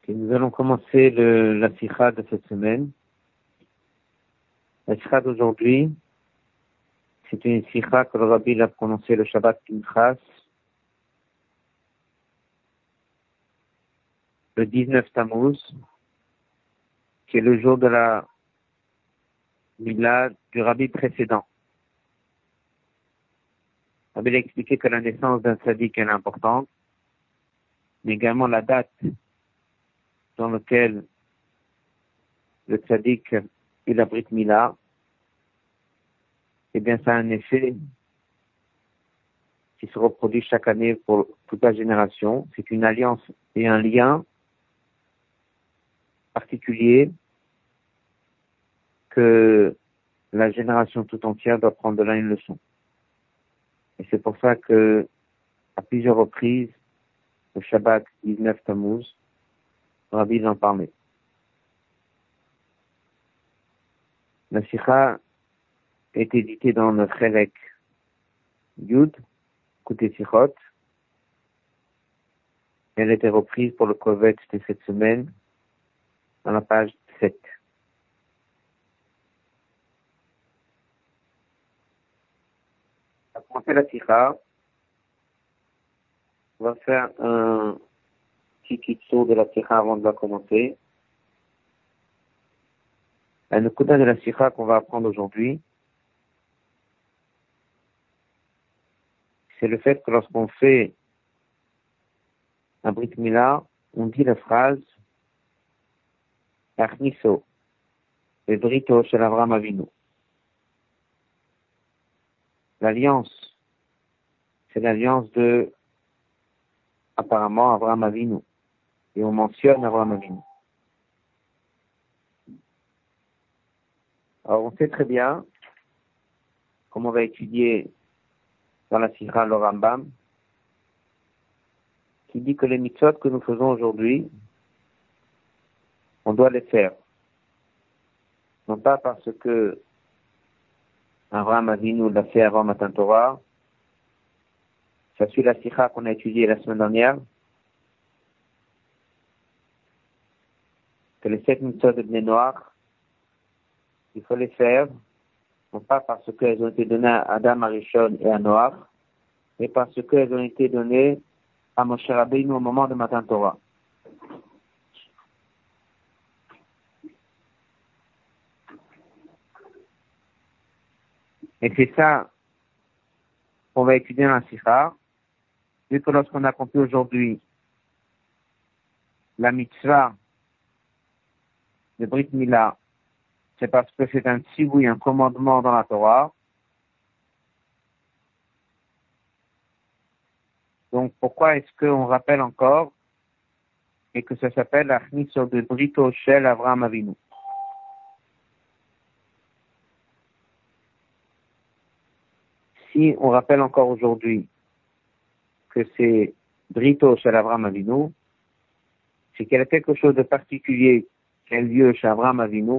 Et nous allons commencer la sikha de cette semaine. La sikha d'aujourd'hui, c'est une sikha que le Rabbi a prononcée le Shabbat Pinchas, le 19 Tammuz, qui est le jour de la Mila du Rabbi précédent. Le Rabbi a expliqué que la naissance d'un tzaddik est importante, mais également la date dans laquelle le tzaddik et la Brit Mila, eh bien, ça a un effet qui se reproduit chaque année pour toute la génération. C'est une alliance et un lien particulier que la génération tout entière doit prendre de là une leçon. Et c'est pour ça que, à plusieurs reprises, le Shabbat 19 Tammuz, le Rabbi en parlait. La sikha est éditée dans le Chelek Yud, Kutei Sichot. Elle a été reprise pour le Kovetz de cette semaine, dans la page 7. Pour commencer la sikha, on va faire un petit kitsour de la sikha avant de la commencer. La nukuda de la sikha qu'on va apprendre aujourd'hui, c'est le fait que lorsqu'on fait un Brit Mila, on dit la phrase Achniso, le Brito shel Avraham Avinu. L'alliance, c'est l'alliance de, apparemment, Avraham Avinu. Et on mentionne Avraham Avinu. Alors, on sait très bien, comme on va étudier dans la sikha le Rambam, qui dit que les mitzvot que nous faisons aujourd'hui, on doit les faire. Non pas parce que Avraham Avinu l'a fait avant Matan Torah, ça suit la sikha qu'on a étudiée la semaine dernière, que les 7 mitzvot de Bnei Noach, il faut les faire, non pas parce qu'elles ont été données à Adam Arishon et à Noach, mais parce qu'elles ont été données à Moshe Rabbeinu au moment de Matan Torah. Et c'est ça qu'on va étudier dans la sikha, vu que lorsqu'on accomplit aujourd'hui la mitzvah de Brit Mila, c'est parce que c'est un tzivoui, un commandement dans la Torah. Donc pourquoi est-ce qu'on rappelle encore et que ça s'appelle Achniso de Brito shel Avraham Avinu? Si on rappelle encore aujourd'hui que c'est Brito shel Avraham Avinu, c'est qu'il y a quelque chose de particulier qui a lieu chez Avraham Avinu,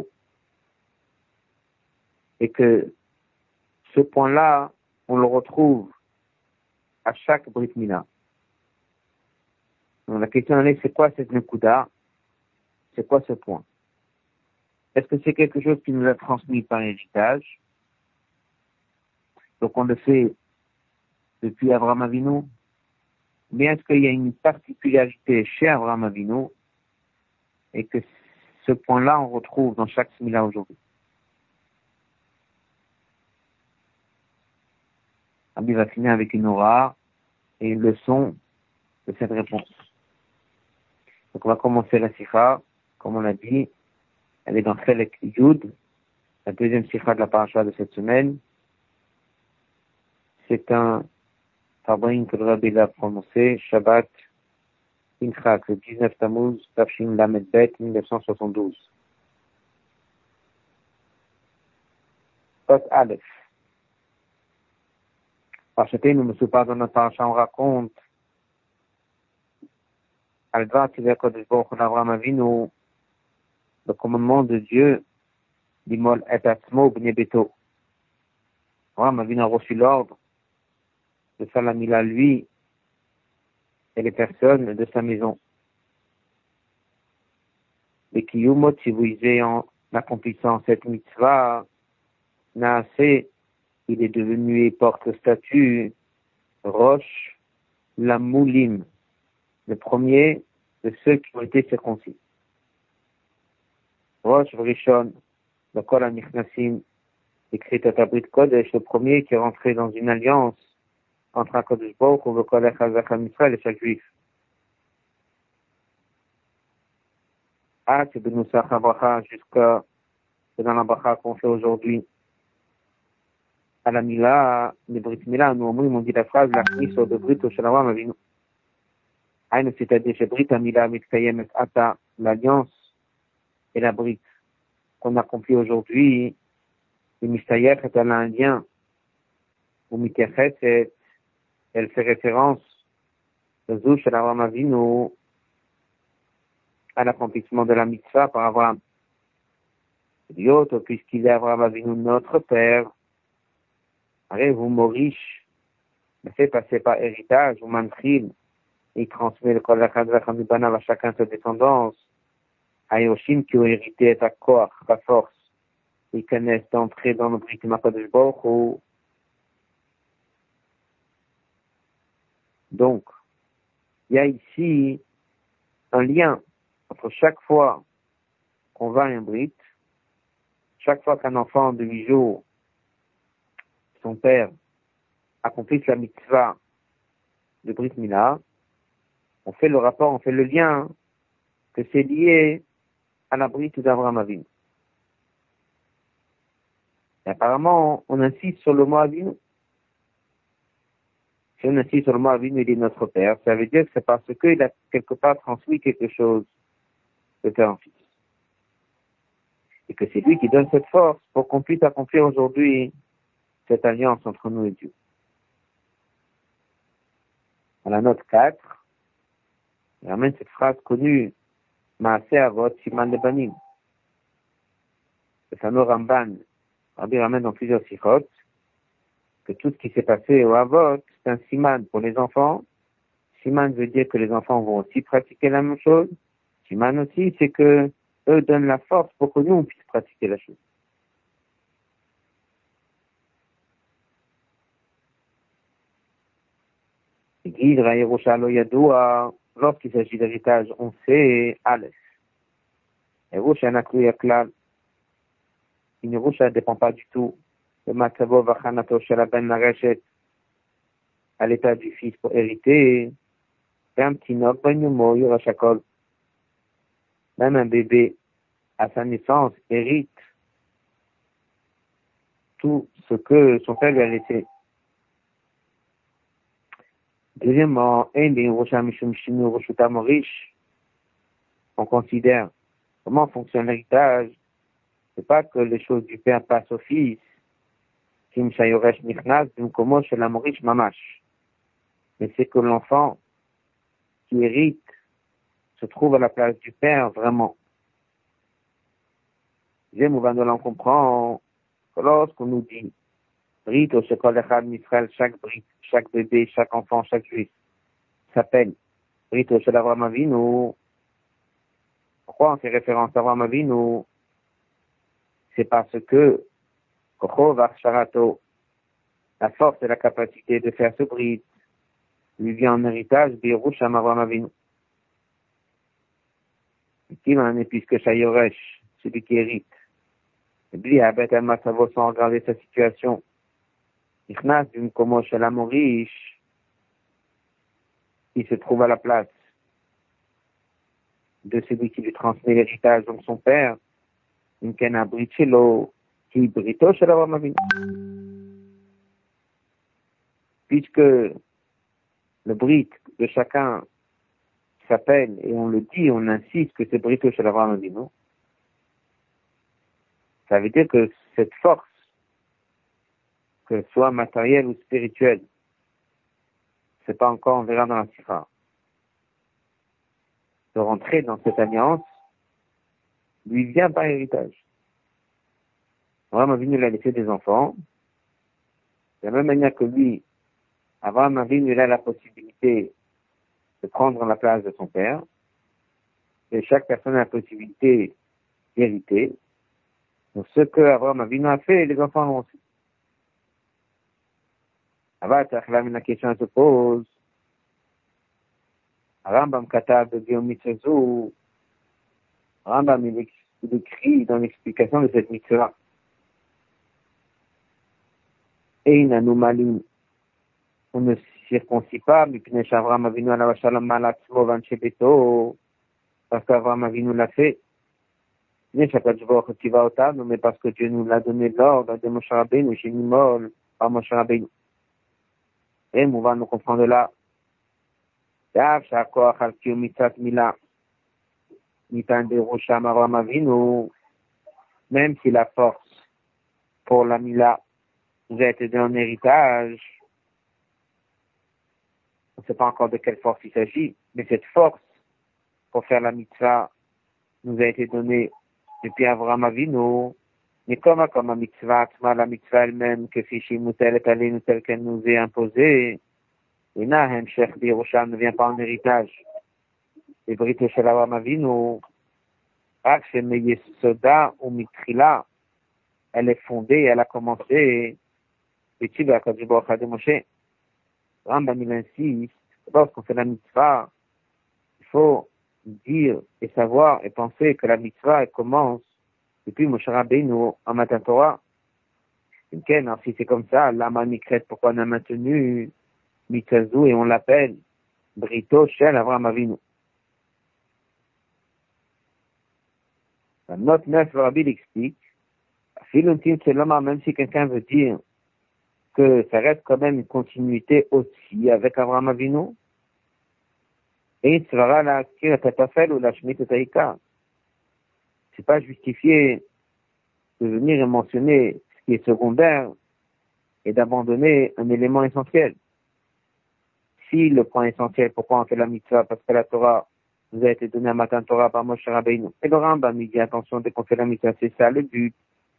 et que ce point-là, on le retrouve à chaque Brit Mila. Donc la question est, c'est quoi cette Nekuda? C'est quoi ce point? Est-ce que c'est quelque chose qui nous a transmis par héritage? Donc on le fait depuis Avraham Avinu? Mais est-ce qu'il y a une particularité chez Avraham Avinu et que ce point-là, on retrouve dans chaque Mila aujourd'hui? Rabbi va finir avec une aura et une leçon de cette réponse. Donc on va commencer la sikha, comme on l'a dit, elle est dans Chelek Yud, la deuxième sikha de la paracha de cette semaine. C'est un Fabrin que le Rabbi a prononcé, Shabbat Pinchas, le 19 Tammuz, Tafshin Lamed Bet, 1972. Pot Aleph. Parce que nous ne sommes pas dans notre paracha, on raconte Al-Vat, il y a Kodesh Baruch Hu Avraham Avinu, le commandement de Dieu, Limol et Atzmo Bnei Beto. Avraham Avinu a reçu l'ordre de faire la Mila lui et les personnes de sa maison. Kiyumo Tzivuizé, en accomplissant cette mitzvah, Naase, il est devenu et porte le statut Rosh Lamoulim, le premier de ceux qui ont été circoncis. Rosh Vrishon, le Kol HaNichnasim, écrit à Tabrit Kodesh, le premier qui est rentré dans une alliance entre HaKadosh Baruch Hu, le Kol HaChazak HaMisraël et chaque juif. C'est de nous Bracha jusqu'à dans la Bracha qu'on fait aujourd'hui. À la Mila, les Brit Mila, nous on dit la phrase, la Kniso de Brit au Shalawam Avinu. C'est-à-dire, chez Brit Amila, Mitkayem et Ata, l'alliance et la Brit qu'on accomplit aujourd'hui, le Mistayef est un lien, ou Mitechet, elle fait référence, le Zou Shalawam Avinu, à l'accomplissement de la mitzvah par Abraham. L'autre, puisqu'il est Abraham Avinu, notre père, allez, vous Morish, me fait passer par héritage, ou Mantril, il transmet le Kol HaChazak HaMibanav à chacun sa descendance, à Yoshim qui ont hérité à Koach, la force, ils connaissent d'entrer dans le Brit HaKadosh Baruch Hu. Donc, il y a ici un lien entre chaque fois qu'on va à un Brit, chaque fois qu'un enfant de 8 jours, son père, accomplit la mitzvah de Brit Mila, on fait le rapport, on fait le lien que c'est lié à la Brit d'Abraham Avinu. Et apparemment, on insiste sur le mot Avinu. Si on insiste sur le mot Avinu, il est notre père, ça veut dire que c'est parce qu'il a quelque part transmis quelque chose de père en fils. Et que c'est lui qui donne cette force pour qu'on puisse accomplir aujourd'hui cette alliance entre nous et Dieu. À la note 4, il ramène cette phrase connue, Maaseh Avot Siman Lebanim. Le fameux Ramban, Rabbi ramène dans plusieurs sikhot, que tout ce qui s'est passé au Avot, c'est un siman pour les enfants. Siman veut dire que les enfants vont aussi pratiquer la même chose. Siman aussi, c'est que eux donnent la force pour que nous, on puisse pratiquer la chose. Lorsqu'il s'agit d'héritage, on sait Aleph. Yerusha Naklu Yaklal. Une Yerusha ne dépend pas du tout de Matzavo Vachanato Shalaben Nareshet à l'état du fils pour hériter. Même un bébé à sa naissance hérite tout ce que son père lui a laissé. Deuxièmement, on considère comment fonctionne l'héritage. C'est pas que les choses du père passent au fils. Mais c'est que l'enfant qui hérite se trouve à la place du père vraiment. On comprend que lorsqu'on nous dit Brit au Shekol Echad Misraël, chaque Brit, chaque bébé, chaque enfant, chaque juif s'appelle Brit au Shel Avraham Avinu. Pourquoi on fait référence à Avraham Avinu? C'est parce que Kocho Varsharato, la force et la capacité de faire ce Brit, lui vient en héritage Birusham Avraham Avinu. Puisque Shayoresh, celui qui hérite, lui a bête à Massavo sans regarder sa situation. Ichnas d'une Komosh à la Morish, il se trouve à la place de celui qui lui transmet l'héritage, donc son père, une Kena Brichelo, qui Brito chez la Avinu. Puisque le Brit de chacun s'appelle, et on le dit, on insiste que c'est Brito chez la Avinu, ça veut dire que cette force, que ce soit matérielle ou spirituelle, c'est pas encore, on verra dans la Sifra, de rentrer dans cette alliance, lui vient par héritage. Abraham Avinu l'a laissé des enfants, de la même manière que lui, Abraham Avinu a la possibilité de prendre la place de son père, et chaque personne a la possibilité d'hériter. Donc, ce que Abraham Avinu a fait, les enfants l'ont aussi. La question se pose. Rambam Katab de Mitzvah, Rambam il écrit dans l'explication de cette mitzvah. Ein anomalim, on ne circoncit pas, Mipnei Avraham Avinu ala Shalom Malatzmo Van Shebeto, parce qu'Avraham Avinu l'a fait. Mais parce que Dieu nous l'a donné l'ordre de Moshe Rabbeinu, chez Nimol, par Moshe Rabbeinu. Et on va nous comprendre là. Même si la force pour la Mila nous a été donnée en héritage, on ne sait pas encore de quelle force il s'agit, mais cette force pour faire la mitzvah nous a été donnée depuis Avraham Avinu, mais comme la mitzvah elle-même, que fichi moutel est allée nous telle qu'elle nous est imposée, et Nahem Sheikh Birushan ne vient pas en héritage. Les Brites chez Avraham Avinu, Soda ou Mitrila, elle est fondée, elle a commencé, et tu vas quand de Moshe. Rambam il insiste, lorsqu'on fait la mitzvah, il faut dire et savoir et penser que la mitzvah elle commence depuis Moshe Rabbeinu en Matan Torah. Alors si c'est comme ça, l'ama mikret, pourquoi on a maintenu mitzvah et on l'appelle Brito Shel Avraham Avinu. La note 9, le Rabbi l'explique, même si quelqu'un veut dire que ça reste quand même une continuité aussi avec Avraham Avinu, et il sera la Kiratafel ou la Shemitah Taïka. C'est pas justifié de venir et mentionner ce qui est secondaire et d'abandonner un élément essentiel. Si le point essentiel, pourquoi on fait la mitzvah, parce que la Torah nous a été donnée à Matan Torah par Moshe Rabbeinu. Et le Rambam il dit attention dès qu'on fait la mitzvah, c'est ça le but.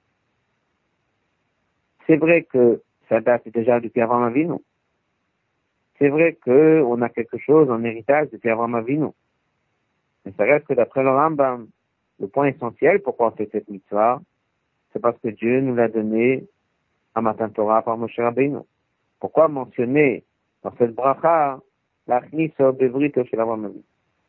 C'est vrai que ça date déjà depuis Avraham Avinu. C'est vrai qu'on a quelque chose en héritage depuis Avraham Avinu. Mais ça reste que d'après le Rambam, le point essentiel pourquoi on fait cette mitzvah, c'est parce que Dieu nous l'a donné à Matan Torah par Moshe Rabbeinu. Pourquoi mentionner dans cette bracha l'achnis bevrito chez Avraham Avinu?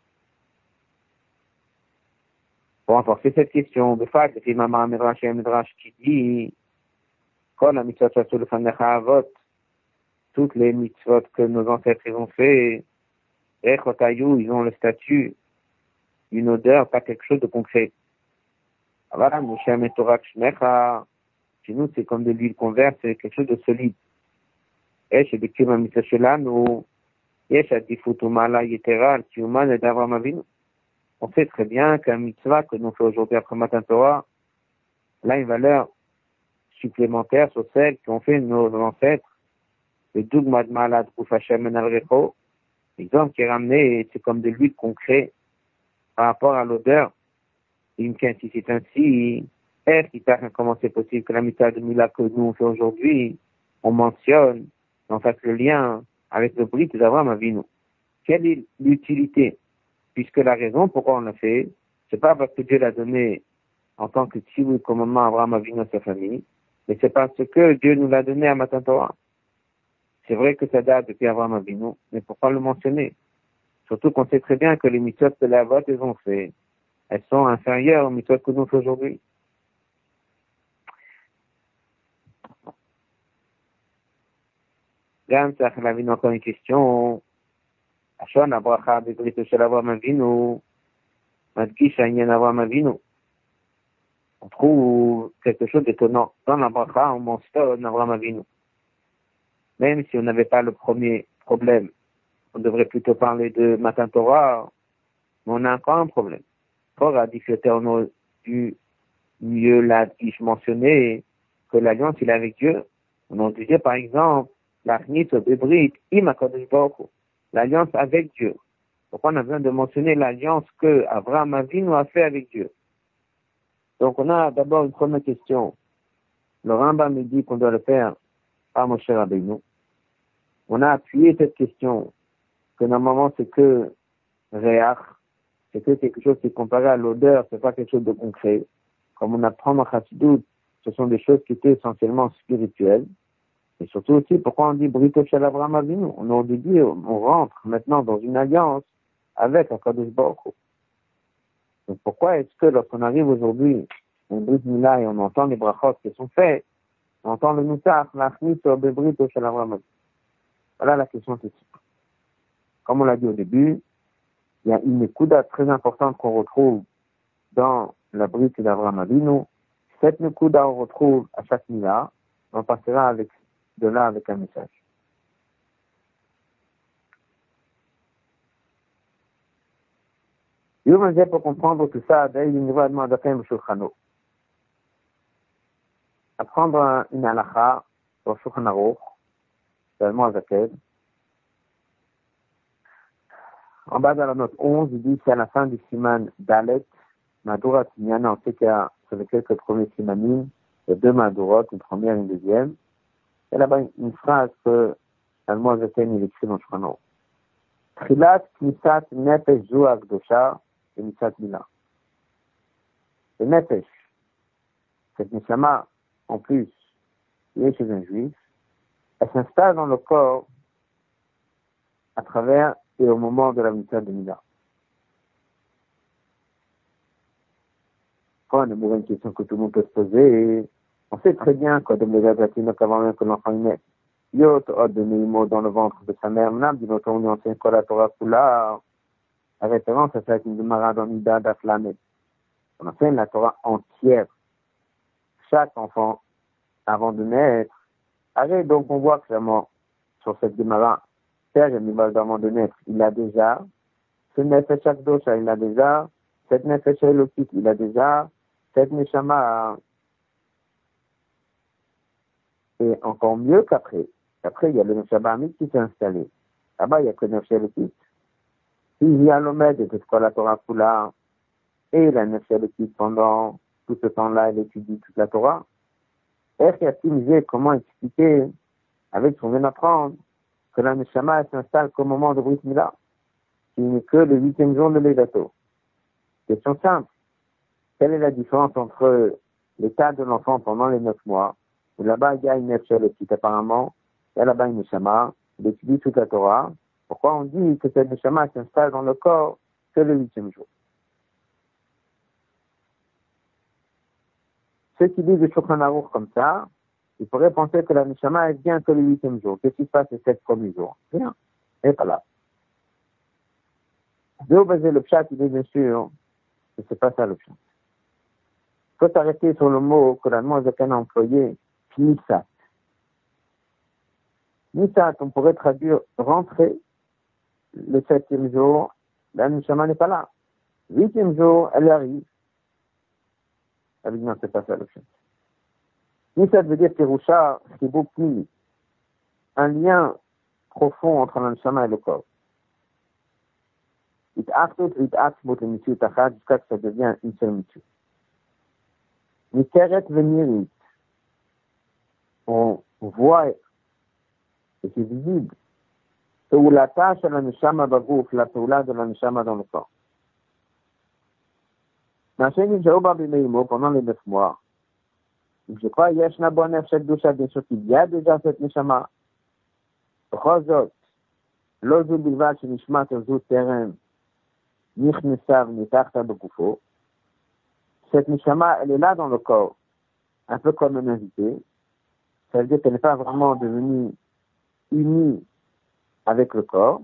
Pour renforcer cette question, de fait, c'est Mama Midrash et un Midrash qui dit quand la mitzvah sur le fanecha avot, toutes les mitzvot que nos ancêtres ont fait, ils ont le statut, une odeur, pas quelque chose de concret. Voilà, Moshe Torah Shmecha, chez nous c'est comme de l'huile qu'on verse, c'est quelque chose de solide. Et chez des kilim mitzvah shelanu, yesh adifut umala yetera kiuman et d'Avraham Avinu. On sait très bien qu'un mitzvah que nous fait aujourd'hui après Matan Torah, là une valeur supplémentaire sur celle qu'ont fait nos ancêtres. Le dogma de malade ou Hashem en al-Recho, l'exemple qui est ramené, c'est comme de l'huile concret par rapport à l'odeur. Si c'est ainsi, comment c'est possible que la mitzvah de Mila que nous on fait aujourd'hui, on mentionne, on fasse le lien avec le brit d'Avraham Avinu. Quelle est l'utilité? Puisque la raison pourquoi on l'a fait, c'est pas parce que Dieu l'a donné en tant que tzivui commandement à Avraham Avinu à sa famille, mais c'est parce que Dieu nous l'a donné à Matan Torah. C'est vrai que ça date depuis Avraham Avinu, mais pourquoi le mentionner? Surtout qu'on sait très bien que les mitzvot que les avot ils ont fait, elles sont inférieures aux mitzvot que nous faisons aujourd'hui. Gam Tzach Lavin, encore une question. Ashon Abracha Bebrito Shel Avraham Avinu, Madgish Anyan Avraham Avinu. On trouve quelque chose d'étonnant. Dans la bracha, on mentionne Avraham Avinu. Même si on n'avait pas le premier problème, on devrait plutôt parler de Matan Torah, mais on a encore un problème. Or, a dit on a dû mieux l'adgish mentionner que l'alliance il est avec Dieu. On a disait par exemple, l'alliance avec Dieu. Pourquoi on a besoin de mentionner l'alliance que Avraham Avinu a fait avec Dieu? Donc on a d'abord une première question. Le Rambam me dit qu'on doit le faire par Moshe Rabbeinu. On a appuyé cette question que normalement c'est que réach, c'est que quelque chose qui est comparé à l'odeur, c'est pas quelque chose de concret. comme on apprend dans Chassidut, ce sont des choses qui étaient essentiellement spirituelles. Et surtout aussi, pourquoi on dit Brito Shel Avraham Avinu? On aurait dit, on rentre maintenant dans une alliance avec Akadosh Baruch Hu. Donc pourquoi est-ce que lorsqu'on arrive aujourd'hui, on brise Mila et on entend les brachot qui sont faits, on entend le Nutach, l'Achmit, le Brito Shel Avraham Avinu? Voilà la question tout de suite. Comme on l'a dit au début, il y a une écouda très importante qu'on retrouve dans la Brite d'Avraham Avinu. Cette écouda on retrouve à chaque Mila. On passera de là avec un message. Pour comprendre tout ça, apprendre une halakha sur Shulchan Aruch, seulement avec elle. En bas de la note 11, il dit c'est à la fin du siman Dalet, Madura Tinyana, on sait qu'il y a sur les quelques premiers simanim, il y a deux Madurot, une première et une deuxième. Il y a là-bas une phrase que Salmo Zaken il écrit dans Shulchan Aruch. Trilat Knisat Nefesh Zu Akdosha et Nisat Mila. Le Nefesh, cette Neshama, en plus, qui est chez un juif, elle s'installe dans le corps à travers et au moment de la Nisat de Mila. Quand on a une question que tout le monde peut se poser, on sait très bien quoi de Mégagatino qu'avant même que l'enfant naisse. Yot, Od de Neimo dans le ventre de sa mère, Mnam, dit notre on enseigne quoi la Torah Kula. La référence, ça fait une Gemara dans Nida d'Aflamet. On enseigne la Torah entière. Chaque enfant, avant de naître, arrête, donc on voit clairement sur cette Gemara, Père et Mibal avant de naître, il a déjà, ce Nefesh Akdosha, il a déjà, cette Nefesh Elokit, il a déjà, cette Neshama, et encore mieux qu'après. Après, il y a le Neshama Amit qui s'est installé. Là-bas, il n'y a que Nefesh Elokit. Il y a l'Omed et tout ce qu'on la Torah Kula, et la Nefesh Elokit pendant tout ce temps-là, elle étudie toute la Torah. Comment expliquer, avec ce qu'on vient d'apprendre, que la Neshama s'installe qu'au moment de Brit Mila, qui n'est que le 8e jour de l'Edato. Question simple. Quelle est la différence entre l'état de l'enfant pendant les 9 mois, où là-bas il y a une Nefesh apparemment, il y a là-bas une Neshama, il étudie toute la Torah. Pourquoi on dit que cette Neshama s'installe dans le corps que le 8e jour? Ceux qui disent le Shulchan Aruch comme ça, ils pourraient penser que la Neshama est bien que le 8e jour. Qu'est-ce qui se passe les 7 premiers jours? Rien. Elle n'est pas là. De baser le pshat, il est bien sûr que c'est pas ça le pshat. Il faut s'arrêter sur le mot que la Zaken a employé, Nisat. Nisat, on pourrait traduire rentrer le 7e jour, la Neshama n'est pas là. 8e jour, elle arrive. Elle dit non, c'est pas ça le pshat. Nisat veut dire Terusha, c'est beaucoup un lien profond entre la Neshama et le corps. Jusqu'à que ça devient une seule mitzvah. Mikeret venirit, on voit, et c'est visible, la tâche de la Neshama bagouf, la Toula de la Neshama dans le corps. Pendant les 9 mois, je crois, Yeshna Bonef Shek Dusha, bien sûr qu'il y a déjà cette Neshama. Chozot, Lozu Bilvat, Nishmat, Ozu Terem, Nichnesav, Nitarta Begufo. Cette Neshama, elle est là dans le corps, un peu comme un invité. Ça veut dire qu'elle n'est pas vraiment devenue unie avec le corps.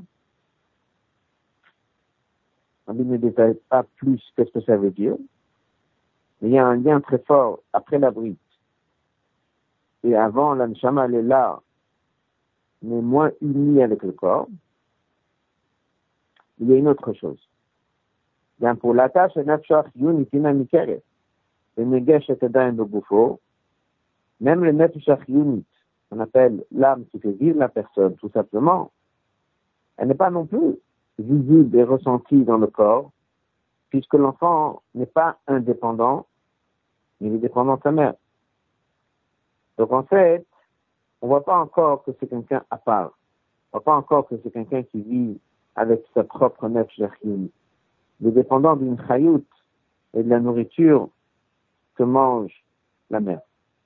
On ne détaille pas plus qu'est-ce que ça veut dire. Mais il y a un lien très fort après la brite. Et avant, la Neshama, elle est là, mais moins unie avec le corps. Il y a une autre chose. Bien, pour la tâche, même le nefesh yunit, on appelle l'âme qui fait vivre la personne, tout simplement, elle n'est pas non plus visible et ressentie dans le corps, puisque l'enfant n'est pas indépendant, il est dépendant de sa mère. Donc en fait, on ne voit pas encore que c'est quelqu'un à part. On ne voit pas encore que c'est quelqu'un qui vit avec sa propre nefesh yunit. Il est dépendant d'une chayout et de la nourriture que mange la mère.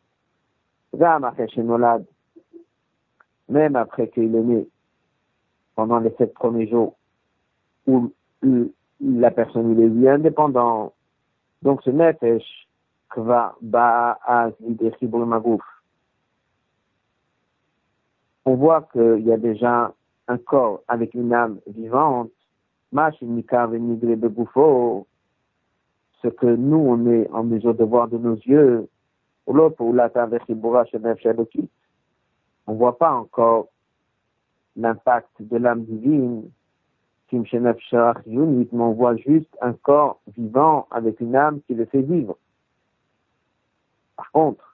Même après qu'il est né, pendant les 7 premiers jours, où la personne il est lui indépendant, donc ce nefesh va ba'az l'idechibur magouf. On voit qu'il y a déjà un corps avec une âme vivante, ce que nous on est en mesure de voir de nos yeux, on ne voit pas encore l'impact de l'âme divine, mais on voit juste un corps vivant avec une âme qui le fait vivre. Par contre,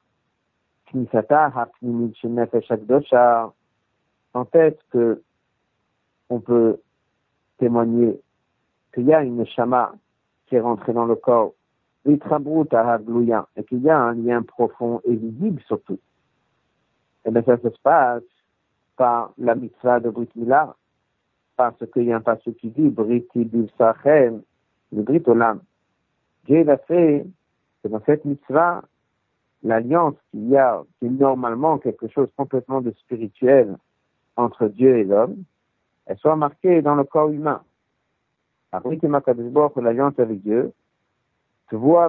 quand est-ce que on peut témoigner qu'il y a une neshama qui est rentrée dans le corps, et qu'il y a un lien profond et visible surtout. Et bien ça se passe par la mitzvah de Brit Mila, parce qu'il y a un passage qui dit Brit Sachem, le Brit Olam. Dieu l'a fait que dans cette mitzvah, l'alliance qu'il y a, qui est normalement quelque chose complètement de spirituel entre Dieu et l'homme, elle soit marquée dans le corps humain. Après que l'alliance avec Dieu, tu vois,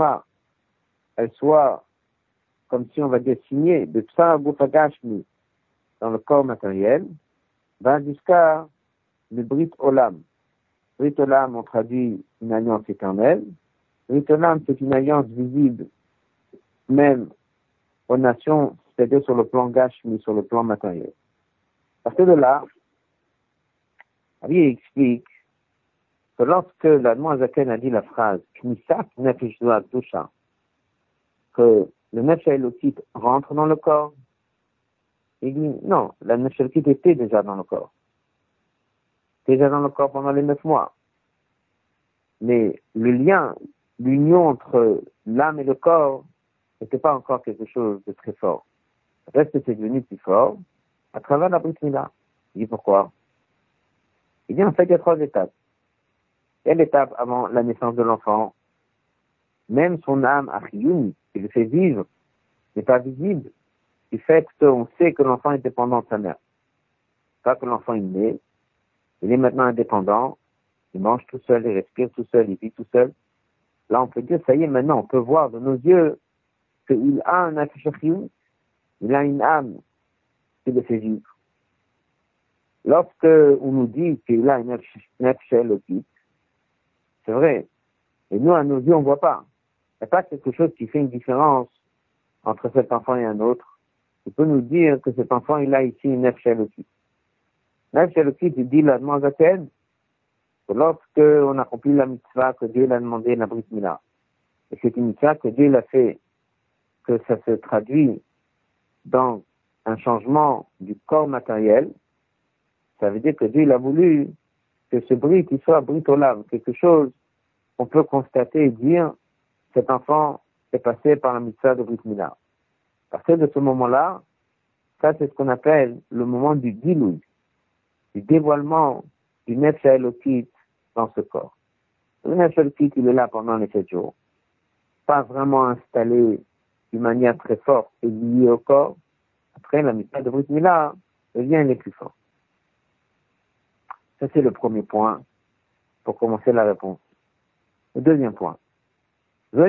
elle soit, comme si on va dire, signée de Psa Gufagashmi dans le corps matériel, va jusqu'à le Brit Olam. Brit Olam, on traduit une alliance éternelle. Brit Olam, c'est une alliance visible, même aux nations, c'est-à-dire sur le plan Gashmi, sur le plan matériel. Parce que de là, Rabbi explique que lorsque la Noazaken a dit la phrase Knisat Nefesh Dusha, que le Nefesh Elokit rentre dans le corps, il dit non, la Nefesh Elokit était déjà dans le corps. Déjà dans le corps pendant les 9 mois. Mais le lien, l'union entre l'âme et le corps n'était pas encore quelque chose de très fort. Reste que c'est devenu plus fort à travers la Brit Mila. Il dit pourquoi? Il dit en fait il y a 3 étapes. Il y a l'étape avant la naissance de l'enfant. Même son âme, Achiyun, qui le fait vivre, n'est pas visible. Du fait qu'on sait que l'enfant est dépendant de sa mère. Pas que l'enfant est né, il est maintenant indépendant, il mange tout seul, il respire tout seul, il vit tout seul. Là, on peut dire, ça y est, maintenant, on peut voir de nos yeux qu'il a un Achiyun, il a une âme qui le fait vivre. Lorsque on nous dit qu'il a une nefesh elokit, c'est vrai. Et nous, à nos yeux, on ne voit pas. Il n'y a pas quelque chose qui fait une différence entre cet enfant et un autre. Il peut nous dire que cet enfant, il a ici une nefesh elokit. Nefesh elokit, il dit la Noazaken, que lorsque on accomplit la mitzvah que Dieu l'a demandé, la Brit Mila, et c'est une mitzvah que Dieu l'a fait, que ça se traduit dans un changement du corps matériel, ça veut dire que Dieu il a voulu que ce Brit, il soit Brit Olam, quelque chose qu'on peut constater et dire, cet enfant est passé par la mitzvah de Brit Mila. À partir de ce moment-là, ça c'est ce qu'on appelle le moment du Gilouï, du dévoilement du Nefesh Elokit dans ce corps. Le Nefesh Elokit, il est là pendant les 7 jours, pas vraiment installé d'une manière très forte et lié au corps. Après, la mitzvah de Brit Mila, le lien il est plus fort. Ça, c'est le premier point pour commencer la réponse. Le deuxième point. Ça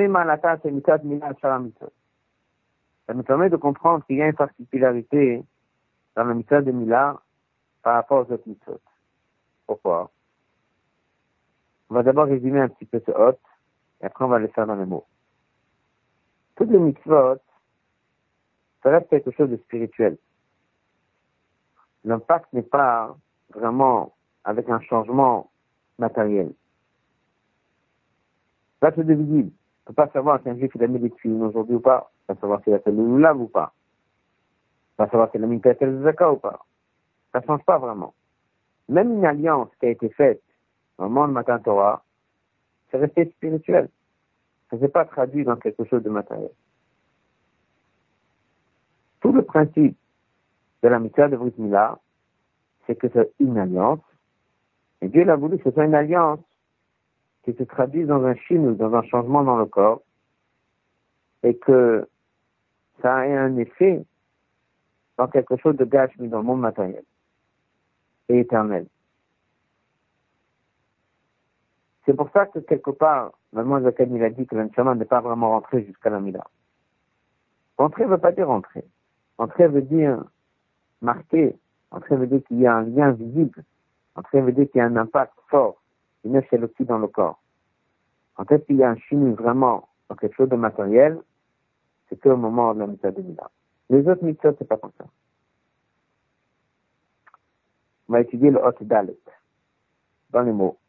nous permet de comprendre qu'il y a une particularité dans la mitzvah de Mila par rapport aux autres mitzvot. Pourquoi? On va d'abord résumer un petit peu ce hôte et après on va le faire dans les mots. Toutes les mitzvot, ça reste quelque chose de spirituel. L'impact n'est pas vraiment avec un changement matériel. Là, c'est visible. On ne peut pas savoir si un juif il a mis des films aujourd'hui ou pas. On ne peut pas savoir s'il a fait le lulav ou pas. On ne peut pas savoir s'il a mis une tête de zaka ou pas. Ça ne change pas vraiment. Même une alliance qui a été faite au moment de Matan Torah, c'est resté spirituel. Ça ne s'est pas traduit dans quelque chose de matériel. Tout le principe de la mitzvah de Brit Mila, c'est que c'est une alliance. Et Dieu l'a voulu que ce soit une alliance qui se traduise dans un chinois, dans un changement dans le corps. et que ça a un effet dans quelque chose de gâchis dans le monde matériel et éternel. C'est pour ça que quelque part, Maman Zakan il a dit que l'Anshama n'est pas vraiment rentré jusqu'à la Mila. Rentrer ne veut pas dire rentrer. Rentrer veut dire marquer. Rentrer veut dire qu'il y a un lien visible. Rentrer veut dire qu'il y a un impact fort, une échelle aussi dans le corps. En fait, il y a un chimie vraiment dans quelque chose de matériel, c'est que au moment de la mitzvah de Mila. Les autres mitzvahs, c'est pas comme ça. On va étudier le Hot Dalet dans les mots.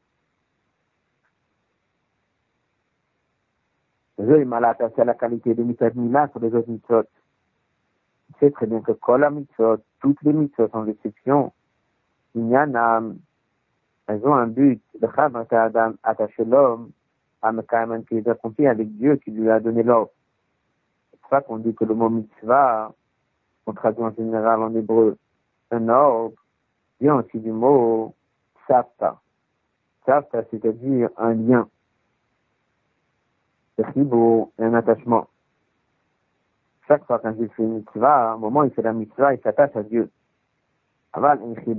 Je mal attaché à la qualité des mitzvahs de Mila sur les autres mitzvahs. Tu sais très bien que quand la mitzvah, toutes les mitzvahs sans exception, il y en a, elles ont un but. Le Chab Adam attaché l'homme à Mekayman qui les a confiés avec Dieu qui lui a donné l'ordre. C'est pour ça qu'on dit que le mot mitzvah, qu'on traduit en général en hébreu, un ordre, vient aussi du mot savta. Savta, c'est-à-dire un lien. C'est beau, un attachement. Chaque fois qu'un juif fait une mitzvah, à un moment il fait la mitzvah, il s'attache à Dieu. Aval,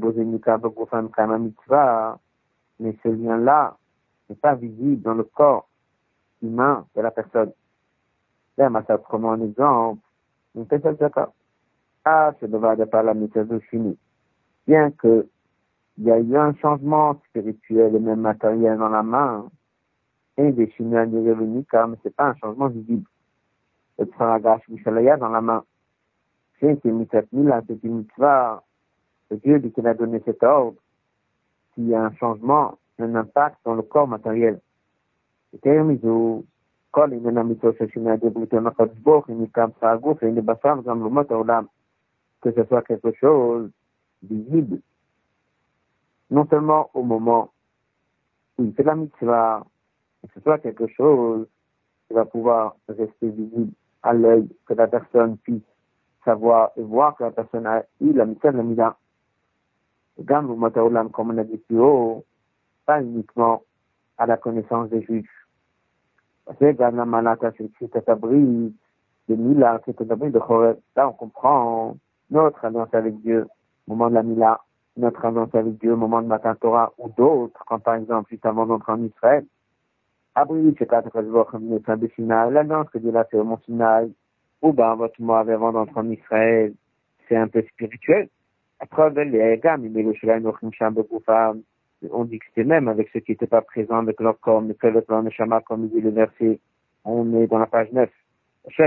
mitzvah, mais ce lien-là n'est pas visible dans le corps humain de la personne. Là, ça prend un exemple, une personne d'accord. Ah, c'est de par la mitzvah de fini. Bien que il y a eu un changement spirituel et même matériel dans la main, et des chimères à mais c'est pas un changement visible. Le tsaragash mishalaya dans la main. C'est une mitzvah, c'est Dieu qui a donné cet ordre, s'il y a un changement, un impact dans le corps matériel. C'est mitzvah, quand il y a une mitzvah, c'est une que ce soit quelque chose visible, non seulement au moment où il fait la mitzvah, que ce soit quelque chose qui va pouvoir rester visible à l'œil, que la personne puisse savoir et voir que la personne a eu la mitzvah de la mida. Gam ou Mataolam, comme on a dit plus haut, pas uniquement à la connaissance des juifs. Parce que Gam la malaka, c'est abri de Mila, c'est abri de Choreb. Là, on comprend notre alliance avec Dieu au moment de la Mila, notre alliance avec Dieu au moment de Matan Torah ou d'autres, quand par exemple, juste avant d'entrer en Israël. Abri, c'est quand on voit comme le sein de Sinaï, l'alliance que Dieu a fait au mont Sinaï, ou ben, votre mois avant d'entrer en Israël, c'est un peu spirituel. Après, les gammes, ils mélangeaient la on dit que c'était même avec ceux qui n'étaient pas présents avec leur corps, mais que le plan de Shama, comme dit le verset, on est dans la page 9. Ceux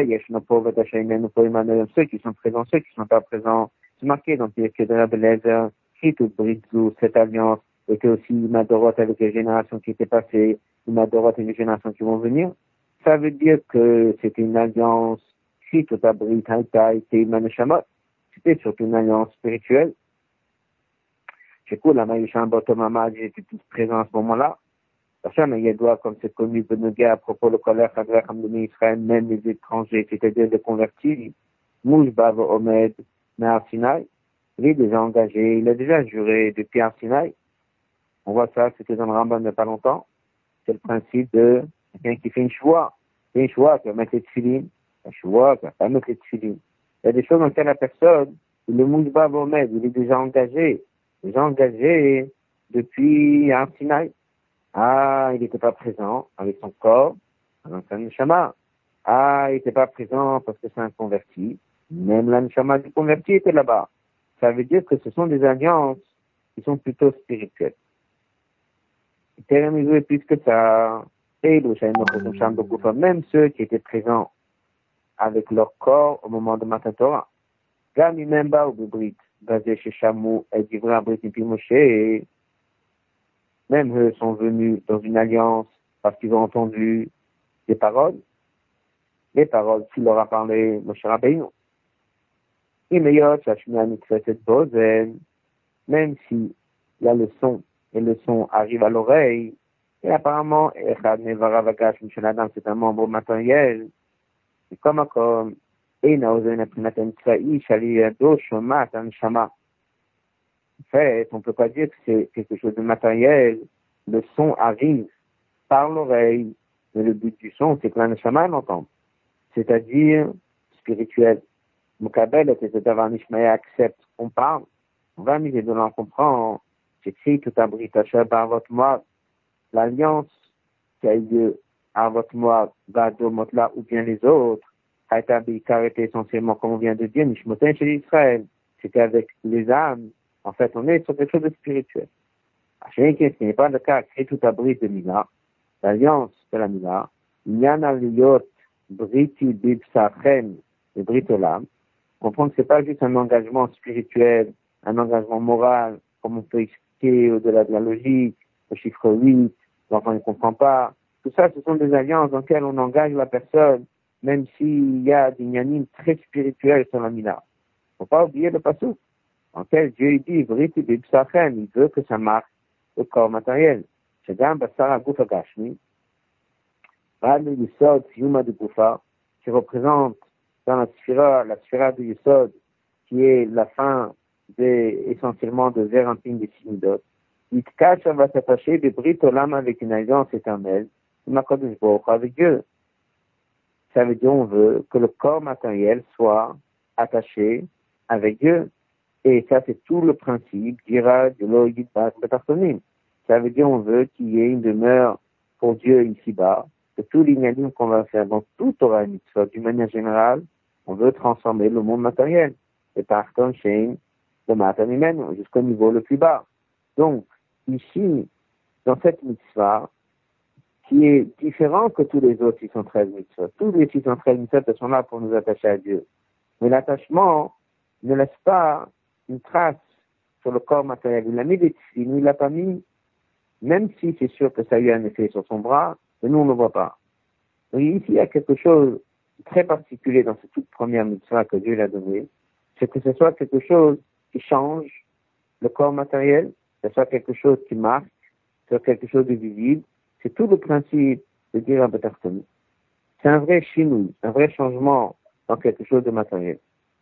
qui sont présents, ceux qui ne sont pas présents, c'est marqué dans le Kedra Belezer, Chitou Britzou, cette alliance, et que aussi Madorot avec les générations qui étaient passées, Madorot et les générations qui vont venir. Ça veut dire que c'était une alliance, Chitou Tabrit, Haïtaï, Teiman Shamot. C'était surtout une alliance spirituelle. C'est cool, la Maïchan Botomama, j'étais tous présents à ce moment-là. Hachem, il doit, comme c'est connu, Benogué, à propos de colère, Hamdouni Israël, même les étrangers, c'est-à-dire les convertis, Mouchbav Omed, Nahar Sinai, il est déjà engagé, il a déjà juré depuis Har Sinai. On voit ça, c'était dans le Rambam il n'y a pas longtemps. C'est le principe de quelqu'un qui fait une choix. Il fait une choix, qui va mettre les tefilines, un choix, qui va pas mettre les tefilines. Il y a des choses dans lesquelles la personne, il est Mouchbav Omed, il est déjà engagé depuis Har Sinai. Ah, il n'était pas présent avec son corps, avec un neshama. Ah, il n'était pas présent parce que c'est un converti. Même la neshama du converti était là-bas. Ça veut dire que ce sont des alliances qui sont plutôt spirituelles. Et plus que ça, et même ceux qui étaient présents avec leur corps au moment de Matan Torah. Gami Memba ou Bubrit, basé chez Chamou et Divra Brit et Moshe, même eux sont venus dans une alliance parce qu'ils ont entendu des paroles, les paroles qu'il leur a parlé Moshe Rabbeinu. Imeyot, Shashmia Mitzvah Bozen, même si il y a le son, et le son arrive à l'oreille, et apparemment, Echad Nevara Vagash Michel Adam, c'est un membre matériel, et comme, Eina Ozen Aprinatan Tzva'i, Shali Yado Shomat Anshama. En fait, on ne peut pas dire que c'est quelque chose de matériel. Le son arrive par l'oreille, mais le but du son, c'est que la neshama l'entende. c'est-à-dire spirituel. Mukabel était d'avoir Nishmaya accepte qu'on parle. On va miser de l'en comprendre. J'écris tout un brit par votre moi. L'alliance qui a eu lieu à votre moi, Bado Motla ou bien les autres, a été arrêté essentiellement, comme on vient de dire, Nishmoten chez Israël. C'était avec les âmes. En fait, on est sur quelque chose de spirituel. Ce n'est pas le cas, créer tout un brit de Mila. L'alliance de la Mila. Nyana Liot, Briti Bibsachem et Britolam. Comprendre que c'est pas juste un engagement spirituel, un engagement moral, comme on peut expliquer au-delà de la logique, le chiffre 8, l'enfant ne comprend pas. Tout ça, ce sont des alliances dans lesquelles on engage la personne, même s'il y a des nianimes très spirituels sur la Mila. Faut pas oublier le passage dans lequel Dieu dit, Briti Bibsachem, il veut que ça marque le corps matériel. C'est dans Bassara Goufa Gashmi, le Yisod, Yuma de Goufa, qui représente dans la sphira de Yisod, qui est la fin essentiellement de Vérantin des Simidot. Itkacha va s'attacher des Brit Olam avec une alliance éternelle, avec Dieu. Ça veut dire on veut que le corps matériel soit attaché avec Dieu. Et ça, c'est tout le principe d'Ira, de l'Oïd, de ça veut dire on veut qu'il y ait une demeure pour Dieu ici-bas, que tous les inanimes qu'on va faire dans tout Torah Mitzvot, d'une manière générale, on veut transformer le monde matériel. Et par contre, chez le matériel jusqu'au niveau le plus bas. Donc, ici, dans cette mitzvah, qui est différent que tous les autres 613 mitzvot. Tous les 613 mitzvot sont là pour nous attacher à Dieu. Mais l'attachement ne laisse pas une trace sur le corps matériel. Il a mis des tefilines, il l'a pas mis, même si c'est sûr que ça a eu un effet sur son bras, mais nous on ne le voit pas. Donc ici, il y a quelque chose de très particulier dans cette toute première mitzvah que Dieu l'a donnée, c'est que ce soit quelque chose qui change le corps matériel, que ce soit quelque chose qui marque, que ce soit quelque chose de visible. C'est tout le principe de dire un Betartoni. C'est un vrai chinois, un vrai changement dans quelque chose de matériel.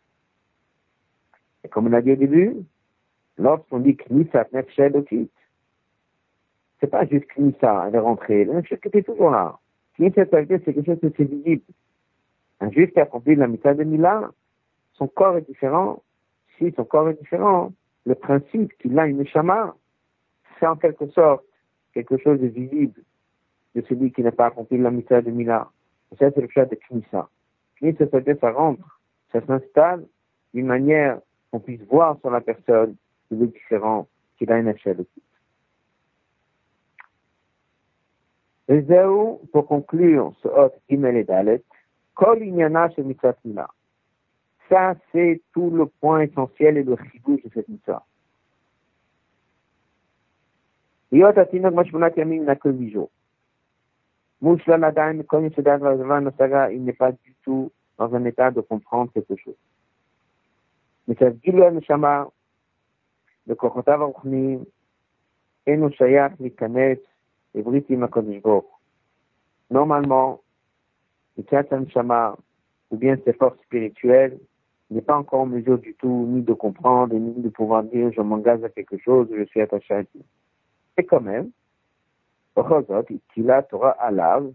Et comme on a dit au début, lorsqu'on dit Knissat Nefshel Okit, c'est pas juste Knissa, elle est rentrée. La Nefshel qui était toujours là. Knissat Nefshel, c'est quelque chose de très visible. Un juif qui a accompli la Mitzvah de Mila, son corps est différent. Si son corps est différent, le principe qu'il a une Neshama, c'est en quelque sorte quelque chose de visible de celui qui n'a pas accompli la Mitzvah de Mila. Et ça, c'est le cas de Knissa. Knissa, ça veut dire ça rentre, ça s'installe d'une manière qu'on puisse voir sur la personne qu'il est différent, qu'il a une échelle. Et Zéou, pour conclure ce hot Gimel et Dalet, Kol Inyana chez Mitzvah Mila. Ça, c'est tout le point essentiel et le chidouche de cette mitzvah. Yot Atinok Mashmonat Yamim n'a que 8 jours. Mouchla Nadaim, comme il se donne il n'est pas du tout dans un état de comprendre quelque chose. Mais ça dit le Neshama, le Kochotav Aruchnim, Eno Shayach Mikanet, et Briti Makodesh Baruch. Normalement, le Tchat Neshama, ou bien ses forces spirituelles, n'est pas encore en mesure du tout ni de comprendre, ni de pouvoir dire je m'engage à quelque chose, je suis attaché à Dieu. Et quand même, la Torah alav,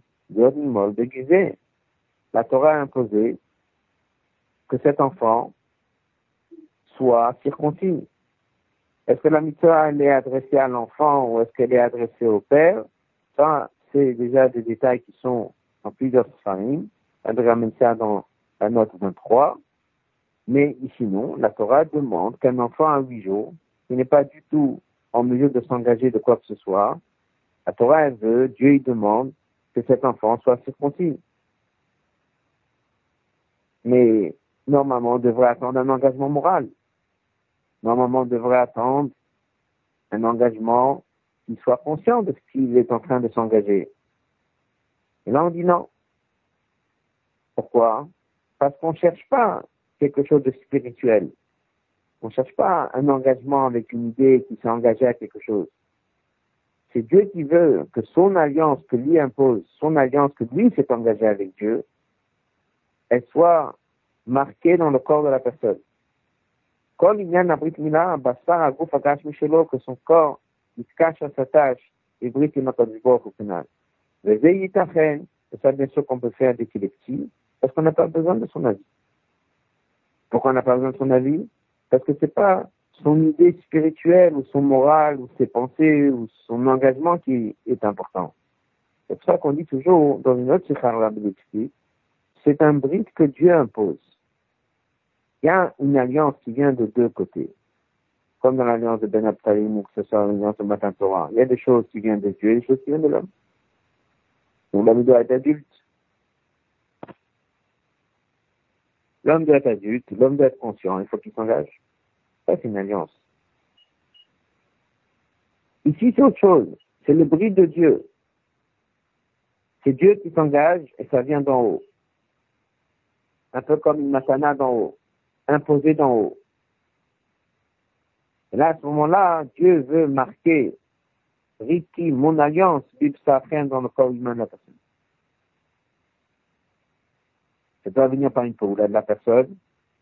la Torah a imposé que cet enfant soit circoncis. Est-ce que la mitzvah elle est adressée à l'enfant ou est-ce qu'elle est adressée au père? Ça, c'est déjà des détails qui sont dans plusieurs farim. Elle ramène ça dans la note 23. Mais ici non, la Torah demande qu'un enfant à 8 jours, qui n'est pas du tout en mesure de s'engager de quoi que ce soit, la Torah elle veut, Dieu il demande que cet enfant soit circoncis. Mais normalement, on devrait attendre un engagement moral. Normalement, on devrait attendre un engagement qui soit conscient de ce qu'il est en train de s'engager. Et là, on dit non. Pourquoi? Parce qu'on ne cherche pas quelque chose de spirituel. On ne cherche pas un engagement avec une idée qui s'est engagée à quelque chose. C'est Dieu qui veut que son alliance que lui impose, son alliance que lui s'est engagé avec Dieu, elle soit marquée dans le corps de la personne. Kol inyan abrit mila, basar aguf agash mishelo, que son corps, il se cache à sa tâche, et brit il n'a pas du bord au final. Le veillitachen, c'est ça bien sûr qu'on peut faire dès qu'il est petit, Parce qu'on n'a pas besoin de son avis. Pourquoi on n'a pas besoin de son avis? Parce que c'est pas son idée spirituelle ou son moral ou ses pensées ou son engagement qui est important. C'est pour ça qu'on dit toujours dans une autre sikha rabbinique, c'est un brit que Dieu impose. Il y a une alliance qui vient de deux côtés. Comme dans l'alliance de Ben Abtalim ou que ce soit l'alliance de Matan Torah. Il y a des choses qui viennent de Dieu et des choses qui viennent de l'homme. Donc l'homme doit être adulte. L'homme doit être adulte, l'homme doit être conscient, il faut qu'il s'engage. Ça, c'est une alliance. Ici, c'est autre chose. C'est le bris de Dieu. C'est Dieu qui s'engage et ça vient d'en haut. Un peu comme une matana d'en haut. Imposée d'en haut. Et là, à ce moment-là, Dieu veut marquer Riti, mon alliance, Bibsafren dans le corps humain de la personne. Ça doit venir par une parole de la personne.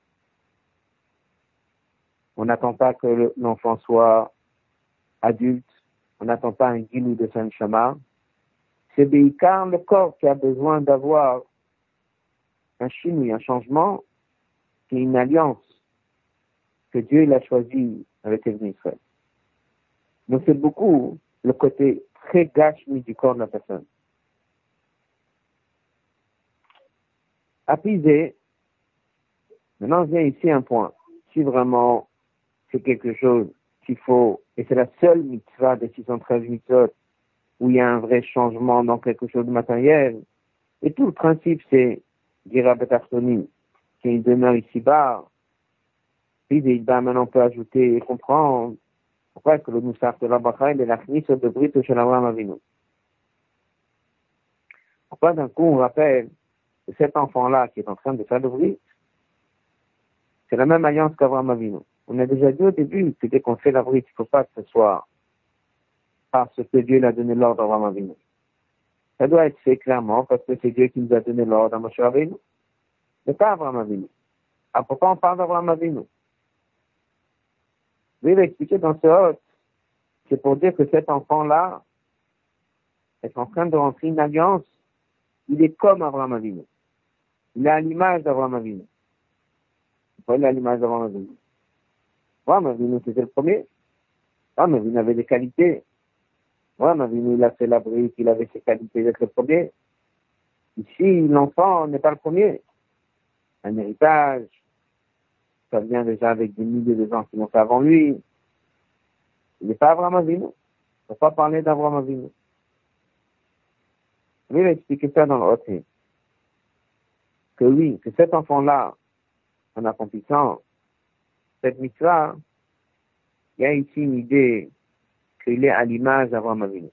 On n'attend pas que l'enfant soit adulte. On n'attend pas un guilou de Saint-Chama. C'est Béikar, le corps, qui a besoin d'avoir un chinois, un changement, qui est une alliance que Dieu il a choisi avec les Israël. Donc c'est beaucoup le côté très gâchis du corps de la personne. Apaiser, maintenant vient ici un point. Si vraiment c'est quelque chose qu'il faut, et c'est la seule mitzvah des 613 mitzvot, où il y a un vrai changement dans quelque chose de matériel, et tout le principe c'est, dira Betachtoni, qu'il demeure ici-bas, puis maintenant on peut ajouter et comprendre pourquoi est-ce que le Moussaf de la Bacha, il est la chnisse de Brit chez l'Abraham Avinu. Pourquoi d'un coup on rappelle que cet enfant-là qui est en train de faire le Brit, c'est la même alliance qu'Abraham Avinu. On a déjà dit au début que dès qu'on fait la Brit, il ne faut pas que ce soit parce que Dieu l'a donné l'ordre à Abraham Avinu. Ça doit être fait clairement parce que c'est Dieu qui nous a donné l'ordre à Moshe Rabbeinu. Mais pas Abraham Avinu. Ah, pourquoi on parle d'Abraham Avinu? Lui, il va expliquer dans ce hôte, c'est pour dire que cet enfant-là est en train de rentrer une alliance. Il est comme Abraham Avinu. Il a l'image d'Abraham Avinu. Pourquoi il a l'image d'Abraham Avinu? Abraham Avinu, c'était le premier. Abraham Avinu avait des qualités. Abraham Avinu, il a fait la brique, il avait ses qualités d'être le premier. Ici, l'enfant n'est pas le premier. Un héritage, ça vient déjà avec des milliers de gens qui l'ont fait avant lui. Il n'est pas Abraham Avinu. On ne peut pas parler d'Abraham Avinu. Lui, il va expliquer ça dans le Hotei. Que oui, que cet enfant-là, en accomplissant cette mitzvah, il y a ici une idée qu'il est à l'image d'Abraham Avinu.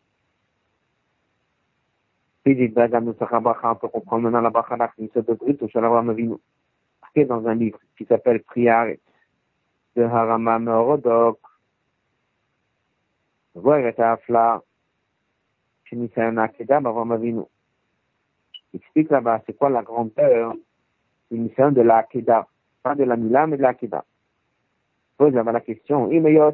Puis, on peut comprendre maintenant la bracha de Brit ou Abraham Avinu. Marqué dans un livre qui s'appelle Priaret de Harama Meorodok. Voir et Afla, chez Nisayon Akeda, Abraham Avinu. Il explique là-bas, c'est quoi la grandeur du Nisayon de l'Akeda. Pas de la Mila, mais de l'Akeda. Pose là-bas la question,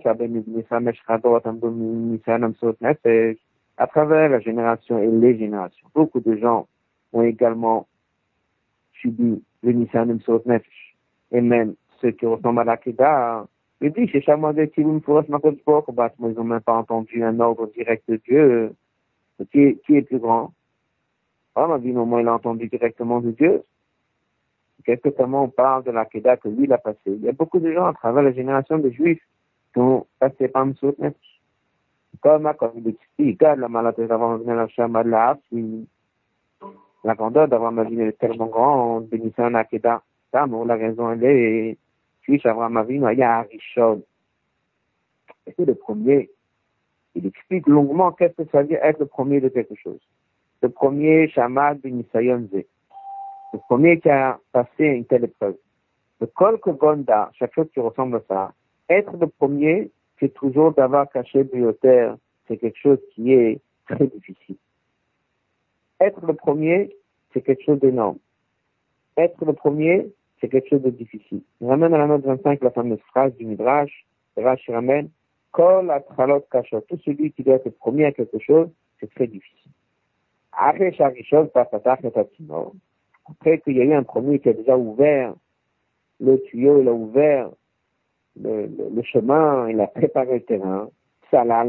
à travers la génération et les générations. Beaucoup de gens ont également subi le Nisayon Msot Nefesh. Et même ceux qui ressemblent à l'Akeda, ils disent, chez chaque modèle qui vous faut ils n'ont même pas entendu un ordre direct de Dieu. Qui est plus grand? Ah, ma vie, au moins, il a entendu directement de Dieu. Qu'est-ce que comment on parle de l'Akeda que lui, il a passé? Il y a beaucoup de gens à travers la génération des Juifs qui ont passé par Msot Nefesh. Comme il explique, la maladie d'avoir la Shama de la grandeur d'avoir ma vie est tellement grande, bénissant l'Akeda. Ça, bon, la raison, elle est, puis, Abraham Avinu, il y a Arishon. Et c'est le premier. Il explique longuement qu'est-ce que ça veut dire être le premier de quelque chose. Le premier, Shamad bin Nisayon Zé. Le premier qui a passé une telle épreuve. Le Kol Kogonda, chaque chose qui ressemble à ça. Être le premier, c'est toujours d'avoir caché Bioter. C'est quelque chose qui est très difficile. Être le premier, c'est quelque chose d'énorme. Être le premier, c'est quelque chose de difficile. Il ramène à la note 25 la fameuse phrase du Midrash. Rashi ramène Kol Atchalot Kashot. Tout celui qui doit être premier à quelque chose, c'est très difficile. Après chaque chose, après qu'il y a eu un premier qui a déjà ouvert le tuyau, il a ouvert le chemin, il a préparé le terrain, ça là,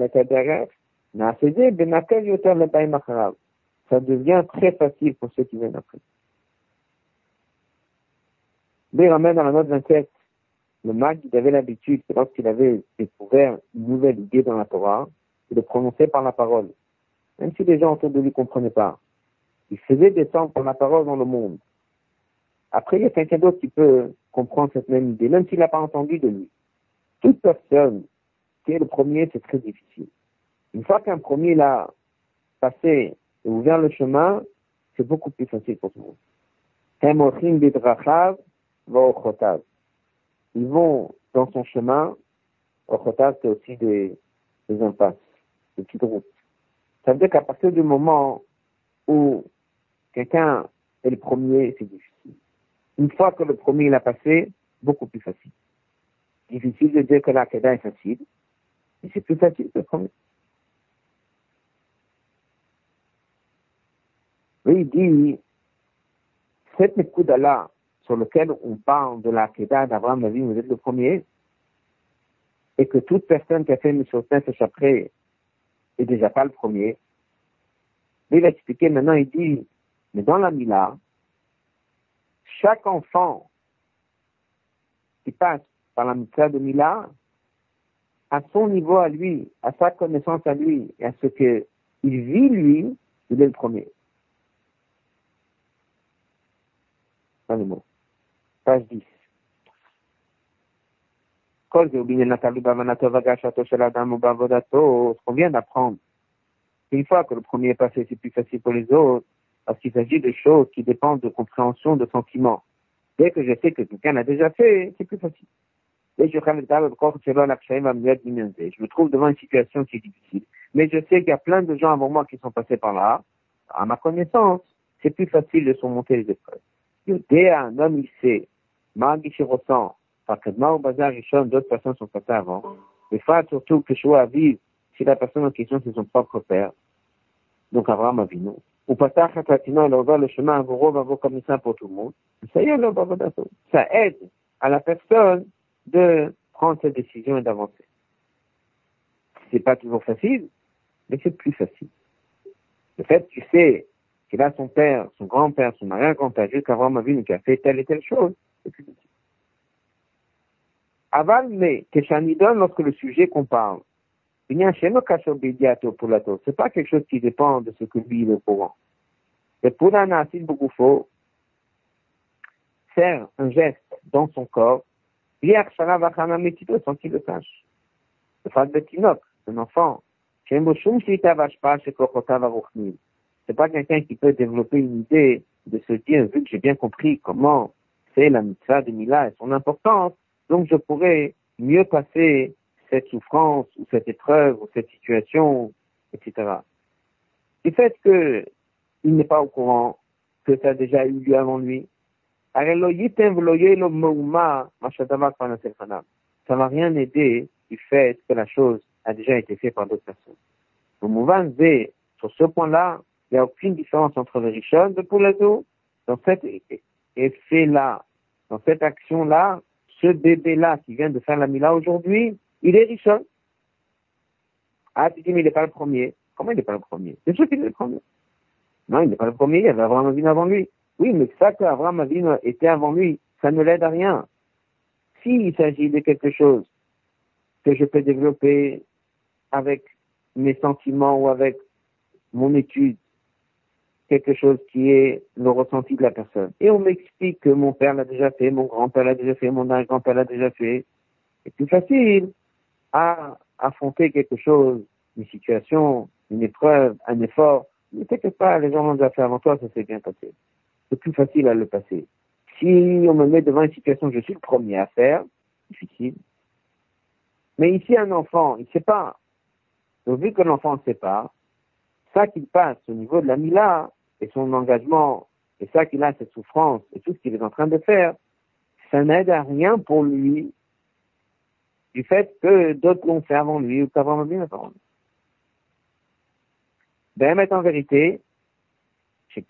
ça devient très facile pour ceux qui viennent après. Mais il ramène dans la note 27, le Maggid il avait l'habitude que lorsqu'il avait découvert une nouvelle idée dans la Torah, il le prononçait par la parole. Même si les gens autour de lui ne comprenaient pas. Il faisait descendre par la parole dans le monde. Après, il y a quelqu'un d'autre qui peut comprendre cette même idée, même s'il n'a pas entendu de lui. Toute personne qui est le premier, c'est très difficile. Une fois qu'un premier l'a passé et ouvert le chemin, c'est beaucoup plus facile pour tout le monde. Ils vont dans son chemin. Ochotav, c'est aussi des impasses, des petites routes. Ça veut dire qu'à partir du moment où quelqu'un est le premier, c'est difficile. Une fois que le premier l'a passé, beaucoup plus facile. Difficile de dire que l'Akedah est facile, mais c'est plus facile que le premier. Oui, il dit, cette Nekuda-là, sur lequel on parle de l'Akedah d'Abraham Avinu, vous êtes le premier, et que toute personne qui a fait une chose après est déjà pas le premier. Mais il va expliquer maintenant, il dit, mais dans la Mila, chaque enfant qui passe par la mitzvah de Mila, à son niveau à lui, à sa connaissance à lui, et à ce qu'il vit lui, il est le premier. Pas le mot. Page 10. Ce qu'on vient d'apprendre, une fois que le premier est passé, c'est plus facile pour les autres, parce qu'il s'agit de choses qui dépendent de compréhension, de sentiments. Dès que je sais que quelqu'un l'a déjà fait, c'est plus facile. Je me trouve devant une situation qui est difficile. Mais je sais qu'il y a plein de gens avant moi qui sont passés par là. À ma connaissance, c'est plus facile de surmonter les épreuves. Un homme, il sait, il ressent, d'autres personnes sont passées avant. Les fois, surtout, que je sois à vivre, si la personne en question, c'est son propre père. Donc, Abraham Avinu. Ou Patach Hatatina, il a ouvert le chemin à vos comme ça pour tout le monde. Ça aide à la personne de prendre cette décision et d'avancer. C'est pas toujours facile, mais c'est plus facile. Le fait que tu sais qu'il a son père, son grand-père, son arrière-grand-père, jusqu'Abraham Avinu qui a fait telle et telle chose, c'est plus facile. Aval, mais, Keshanidon, lorsque le sujet qu'on parle, c'est pas quelque chose qui dépend de ce que lui il est au courant. C'est pour un acide beaucoup faux, faire un geste dans son corps, sans qu'il le sache. Le fait de Tinok, un enfant, c'est pas quelqu'un qui peut développer une idée de se dire, vu que j'ai bien compris comment c'est la mitzvah de Mila et son importance, donc je pourrais mieux passer cette souffrance, ou cette épreuve, ou cette situation, etc. Du fait qu'il n'est pas au courant que ça a déjà eu lieu avant lui, ça ne va rien aider du fait que la chose a déjà été faite par d'autres personnes. Au mouvement V, sur ce point-là, il n'y a aucune différence entre le Rishon de Poulazo, dans cet effet-là, dans cette action-là, ce bébé-là qui vient de faire la Mila aujourd'hui, il est Rishon. Ah, tu dis, mais il n'est pas le premier. Comment il n'est pas le premier? C'est sûr qu'il est le premier. Non, il n'est pas le premier, il y avait Abraham Avinu avant lui. Oui, mais ça qu'Abraham Avinu était avant lui, ça ne l'aide à rien. S'il s'agit de quelque chose que je peux développer avec mes sentiments ou avec mon étude, quelque chose qui est le ressenti de la personne. Et on m'explique que mon père l'a déjà fait, mon grand-père l'a déjà fait, mon arrière-grand-père l'a déjà fait. C'est plus facile à affronter quelque chose, une situation, une épreuve, un effort. Ne t'inquiète pas, les gens l'ont déjà fait avant toi, ça s'est bien passé. C'est plus facile à le passer. Si on me met devant une situation que je suis le premier à faire, difficile. Mais ici, un enfant, il ne sait pas. Donc, vu que l'enfant ne sait pas, ça qu'il passe au niveau de la Mila, et son engagement, et ça qu'il a, cette souffrance, et tout ce qu'il est en train de faire, ça n'aide à rien pour lui, du fait que d'autres l'ont fait avant lui, ou qu'avant lui, avant lui. Ben, mais en vérité, C'est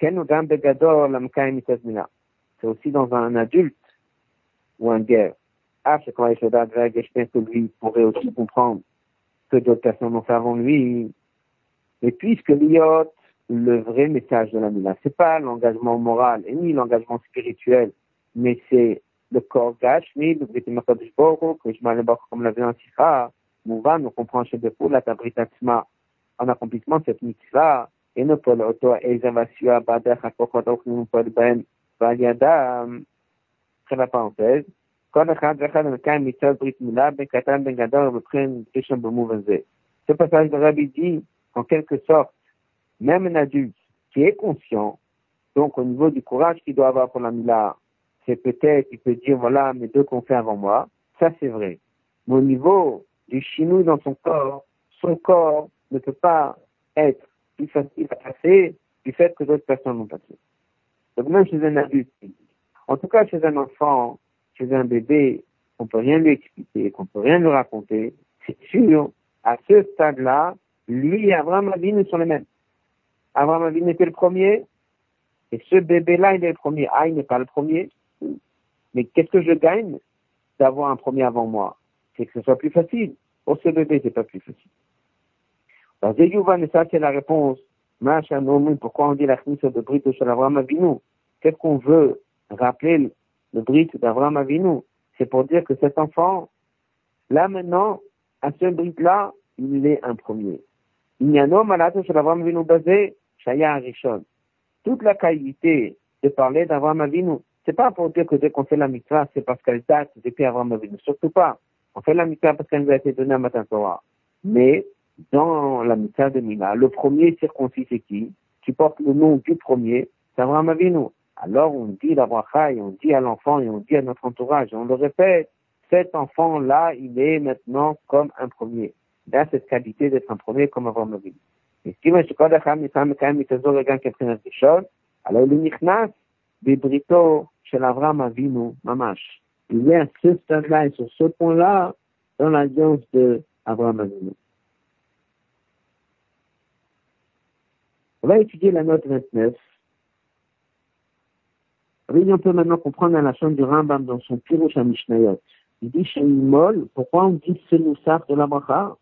aussi dans un adulte ou un guerre. C'est quand que lui pourrait aussi comprendre que d'autres personnes ont fait avant lui. Et puisque l'iot, le vrai message de la Mila, c'est pas l'engagement moral et ni l'engagement spirituel, mais c'est le corps gashmi, le Brit Makadosh Baruch Hu, que je m'allais comme l'a vu en Sikha, Mouvan, nous comprend chez Bepou, la Tabritatsma, en accomplissement de cette mitzvah, et nous pour l'auto, et Zavasua, Bader, Hakokodok, nous pour le Ben, Valiada, très la parenthèse, quand le Khad Vechad, le Kaim, Mitzvah, Brit Mila, Ben Katan, Ben Gadol, reprennent Kishon Bemouvanze. Ce passage de Rabbi dit, en quelque sorte, même un adulte qui est conscient, donc au niveau du courage qu'il doit avoir pour la Mila, c'est peut-être, il peut dire, voilà, mes deux qu'on fait avant moi, ça c'est vrai. Mais au niveau du chinou dans son corps ne peut pas être plus facile à passer du fait que d'autres personnes l'ont passé. Donc même chez un adulte, en tout cas chez un enfant, chez un bébé, on peut rien lui expliquer, qu'on peut rien lui raconter, c'est sûr, à ce stade-là, lui et Abraham Avinu sont les mêmes. Abraham Avinu était le premier, et ce bébé-là, il est le premier. Il n'est pas le premier. Mais qu'est-ce que je gagne d'avoir un premier avant moi? C'est que ce soit plus facile. Pour ce bébé, c'est pas plus facile. Alors, Zeyouvan, et ça, c'est la réponse. Pourquoi on dit la chmisse de Brit de Abraham Avinu? Qu'est-ce qu'on veut rappeler le Brit d'Abraham Avinu? C'est pour dire que cet enfant, là maintenant, à ce Brit-là, il est un premier. Il y a un homme à la tête de Abraham Avinu basé, Shaya Arishon. Toute la qualité de parler d'Abraham Avinu, c'est pas pour dire que dès qu'on fait la mitzvah, c'est parce qu'elle date depuis Abraham Avinu. Surtout pas. On fait la mitzvah parce qu'elle nous a été donnée à Matan Torah. Mais, dans la mitzvah de Mila, le premier circoncis, c'est qui porte le nom du premier, c'est Abraham Avinu. Alors, on dit la bracha, et on dit à l'enfant, et on dit à notre entourage, et on le répète, cet enfant-là, il est maintenant comme un premier. Il a cette qualité d'être un premier comme Abraham Avinu. Et si je crois alors le nichnas des brito chez Abraham Avinu mamash. Il est à ce stade-là et sur ce point-là dans l'alliance de Abraham Avinu. On va étudier la note 29. On peut maintenant comprendre la chambre du Rambam dans son Pirush à Mishnayot. Il dit chez Mol, pourquoi on dit ce noussaf de la bracha?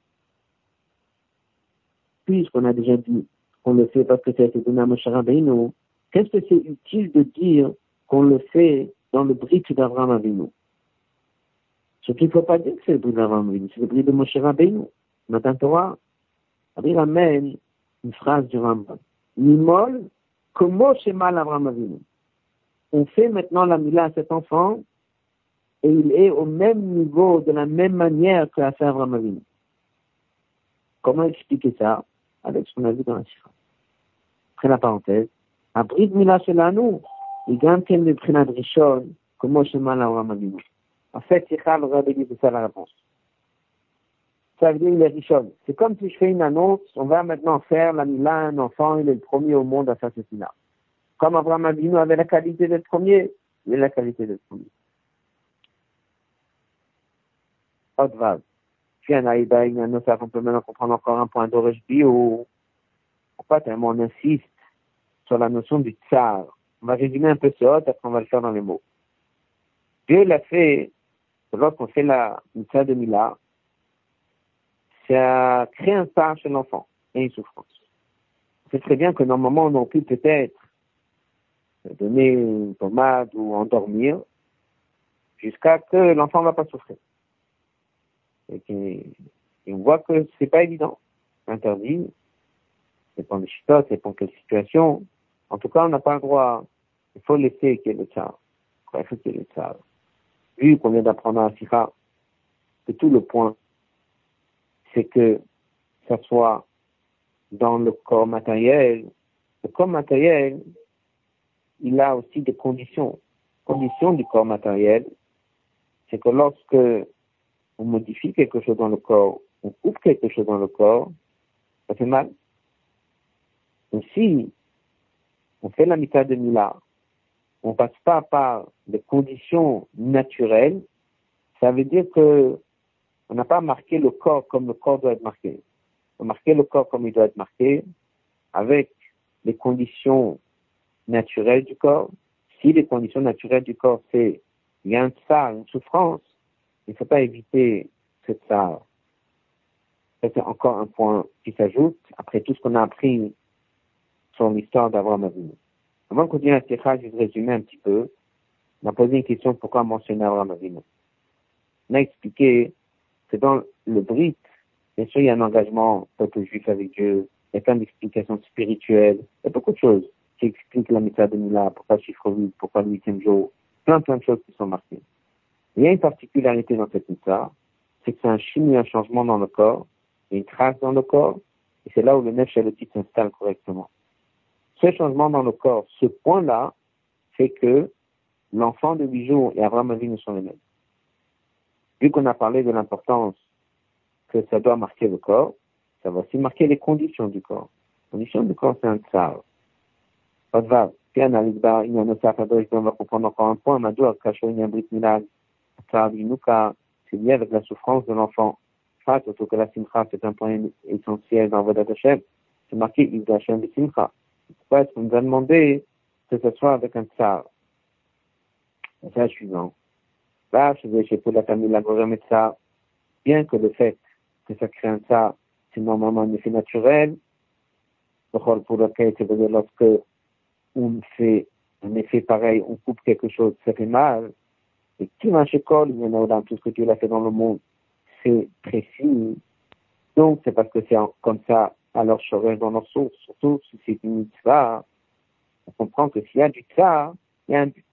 Puisqu'on a déjà dit qu'on le fait parce que ça a été donné à Moshe Rabbeinu, qu'est-ce que c'est utile de dire qu'on le fait dans le brit d'Abraham Avinu? Ce qu'il ne faut pas dire que c'est le brit d'Abraham Avinu, c'est le brit de Moshe Rabbeinu. Matan Torah, il ramène une phrase du Rambam. Nimol, comment chez mal Abraham Avinu? On fait maintenant la mila à cet enfant et il est au même niveau, de la même manière que l'a fait Abraham Avinu. Comment expliquer ça? Avec ce qu'on a vu dans la Sikha. Après la parenthèse, à Brit Mila Shelanu, il gagne le Prinat Rishon, comme Shema Abraham Avinu. En fait, Sikha le Rabbi dit c'est ça la réponse. Ça veut dire il est Rishon. C'est comme si je fais une annonce, on va maintenant faire la Mila à un enfant, il est le premier au monde à faire ce Mila. Comme Abraham Avinu avait la qualité d'être premier, il a la qualité d'être premier. Autre vague. Puis un aïda, il y a un autre, on peut maintenant comprendre encore un point d'origine bio. Pourquoi tellement on insiste sur la notion du tsar? On va résumer un peu ce hot, après on va le faire dans les mots. Dieu l'a fait, lorsqu'on fait la mitzvah de Mila, ça crée un tsar chez l'enfant et une souffrance. On sait très bien que normalement on aurait pu peut-être donner une pommade ou endormir jusqu'à que l'enfant ne va pas souffrir. Et on voit que c'est pas évident. C'est interdit. C'est pas des chitotes, c'est pas quelle situation. En tout cas, on n'a pas le droit. Il faut laisser qu'il y ait le tsar. Il faut qu'il y ait le tsar. Vu qu'on vient d'apprendre à Sikha, que tout le point, c'est que ça soit dans le corps matériel. Le corps matériel, il a aussi des conditions. Conditions du corps matériel, c'est que lorsque on modifie quelque chose dans le corps, on coupe quelque chose dans le corps, ça fait mal. Donc si on fait la mitzvah de Mila, on passe pas par des conditions naturelles, ça veut dire que on n'a pas marqué le corps comme le corps doit être marqué. On a marqué le corps comme il doit être marqué, avec les conditions naturelles du corps. Si les conditions naturelles du corps, c'est il y a un tsar, une souffrance, il ne faut pas éviter ce tsar. Ça, c'est encore un point qui s'ajoute après tout ce qu'on a appris sur l'histoire d'Abraham Avinu. Avant de continuer la sikha, je vais résumer un petit peu. On a posé une question pourquoi mentionner Abraham Avinu. On a expliqué que dans le Brit, bien sûr, il y a un engagement peuple juif avec Dieu, il y a plein d'explications spirituelles, il y a beaucoup de choses qui expliquent la mitzvah de Mila, pourquoi le chiffre 8, pourquoi le 8e jour, plein de choses qui sont marquées. Il y a une particularité dans cette mitzvah, c'est que c'est un chimie, un changement dans le corps, il y a une trace dans le corps, et c'est là où le nef shalotit s'installe correctement. Ce changement dans le corps, ce point-là, fait que l'enfant de 8 jours et Abraham Avinu sont les mêmes. Vu qu'on a parlé de l'importance que ça doit marquer le corps, ça va aussi marquer les conditions du corps. Les conditions du corps, c'est un tsar. Pas de vague. Puis, on va comprendre encore un point. Madoua, Kachou, Brit Milad, Tsar Binuka, c'est lié avec la souffrance de l'enfant. Surtout que la simcha, c'est un point essentiel dans Vodat Hashem. C'est marqué Yves Hashem de simcha. Pourquoi est-ce qu'on nous a demandé que ce soit avec un tsar? C'est la suivante. Là, je vais chez la famille Lagorem et ça, bien que le fait que ça crée un tsar, c'est normalement un effet naturel, pour lequel, c'est-à-dire lorsque on fait un effet pareil, on coupe quelque chose, ça fait mal, et qui va chez Kol, il y en a dans tout ce que Dieu a fait dans le monde, c'est précis, donc c'est parce que c'est comme ça, alors je reste dans leur source, surtout si c'est une mitzvah, on comprend que s'il y a du tsar, il y a un but.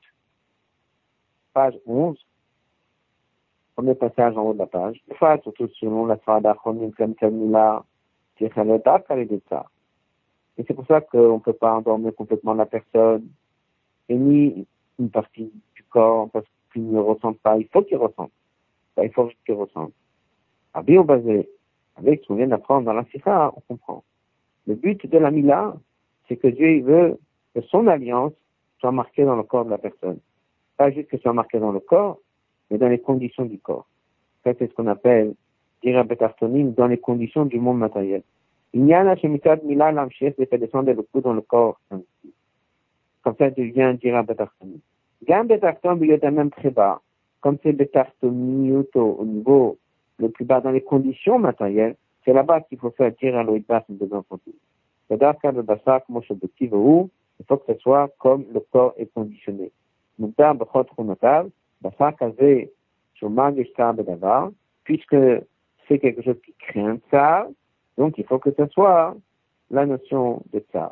Page 11, premier passage en haut de la page. Des fois, surtout selon la Sfarada Chronim, comme Kamila, et c'est pour ça qu'on ne peut pas endormir complètement la personne, et ni une partie du corps, parce qu'il ne ressent pas. Il faut qu'il ressente. Il faut qu'il ressente. À bien basé, avec ce qu'on vient d'apprendre dans la Sikha, on comprend. Le but de la Mila, c'est que Dieu veut que son alliance soit marquée dans le corps de la personne. Pas juste que soit marquée dans le corps, mais dans les conditions du corps. Ça, c'est ce qu'on appelle Dira Betartonim dans les conditions du monde matériel. Il n'y a là chez Mitad Mila l'amchief de faire descendre le coup dans le corps. Comme ça, devient Dira Betartonim. Gam Betarton, il y a même très bas. Comme c'est Betartonioto au niveau le plus bas dans les conditions matérielles, c'est là-bas qu'il faut faire Dira Loïbas de l'enfantine. C'est-à-dire que le Basak, mon objectif où il faut que ce soit comme le corps est conditionné. Moutar Bechot Runotav, Basak avait Shomag Eshtar Bedavar, puisque c'est quelque chose qui crée un tsar, donc il faut que ce soit la notion de tsar.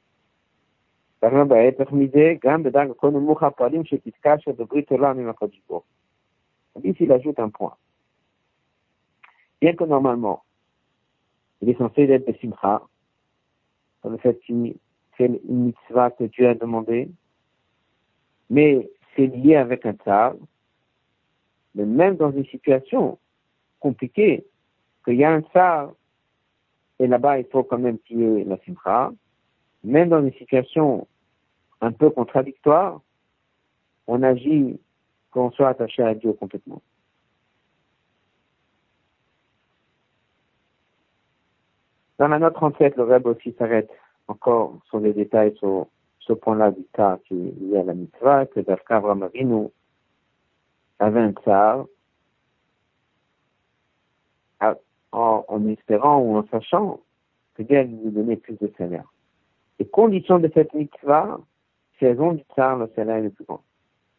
Par exemple, elle est permise, Gam Bedag Konomucha Palim Shekitka Shad Britola Mimakodibo. Ici, il ajoute un point. Bien que normalement, il est censé être de Simcha, dans le fait qu'il fait une mitzvah que Dieu a demandé, mais c'est lié avec un tsar, mais même dans une situation compliquée, qu'il y a un tsar, et là-bas il faut quand même qu'il y ait la simcha, même dans une situation un peu contradictoire, on agit qu'on soit attaché à Dieu complètement. Dans la note 37, le Rebbe aussi s'arrête encore sur les détails sur ce point-là du tsar qui est lié à la mitzvah, que Dafka Avraham Avinu avait un tsar, en espérant ou en sachant que Dieu allait lui donner plus de salaire. Les conditions de cette mitzvah, si elles ont du tsar, le salaire est le plus grand.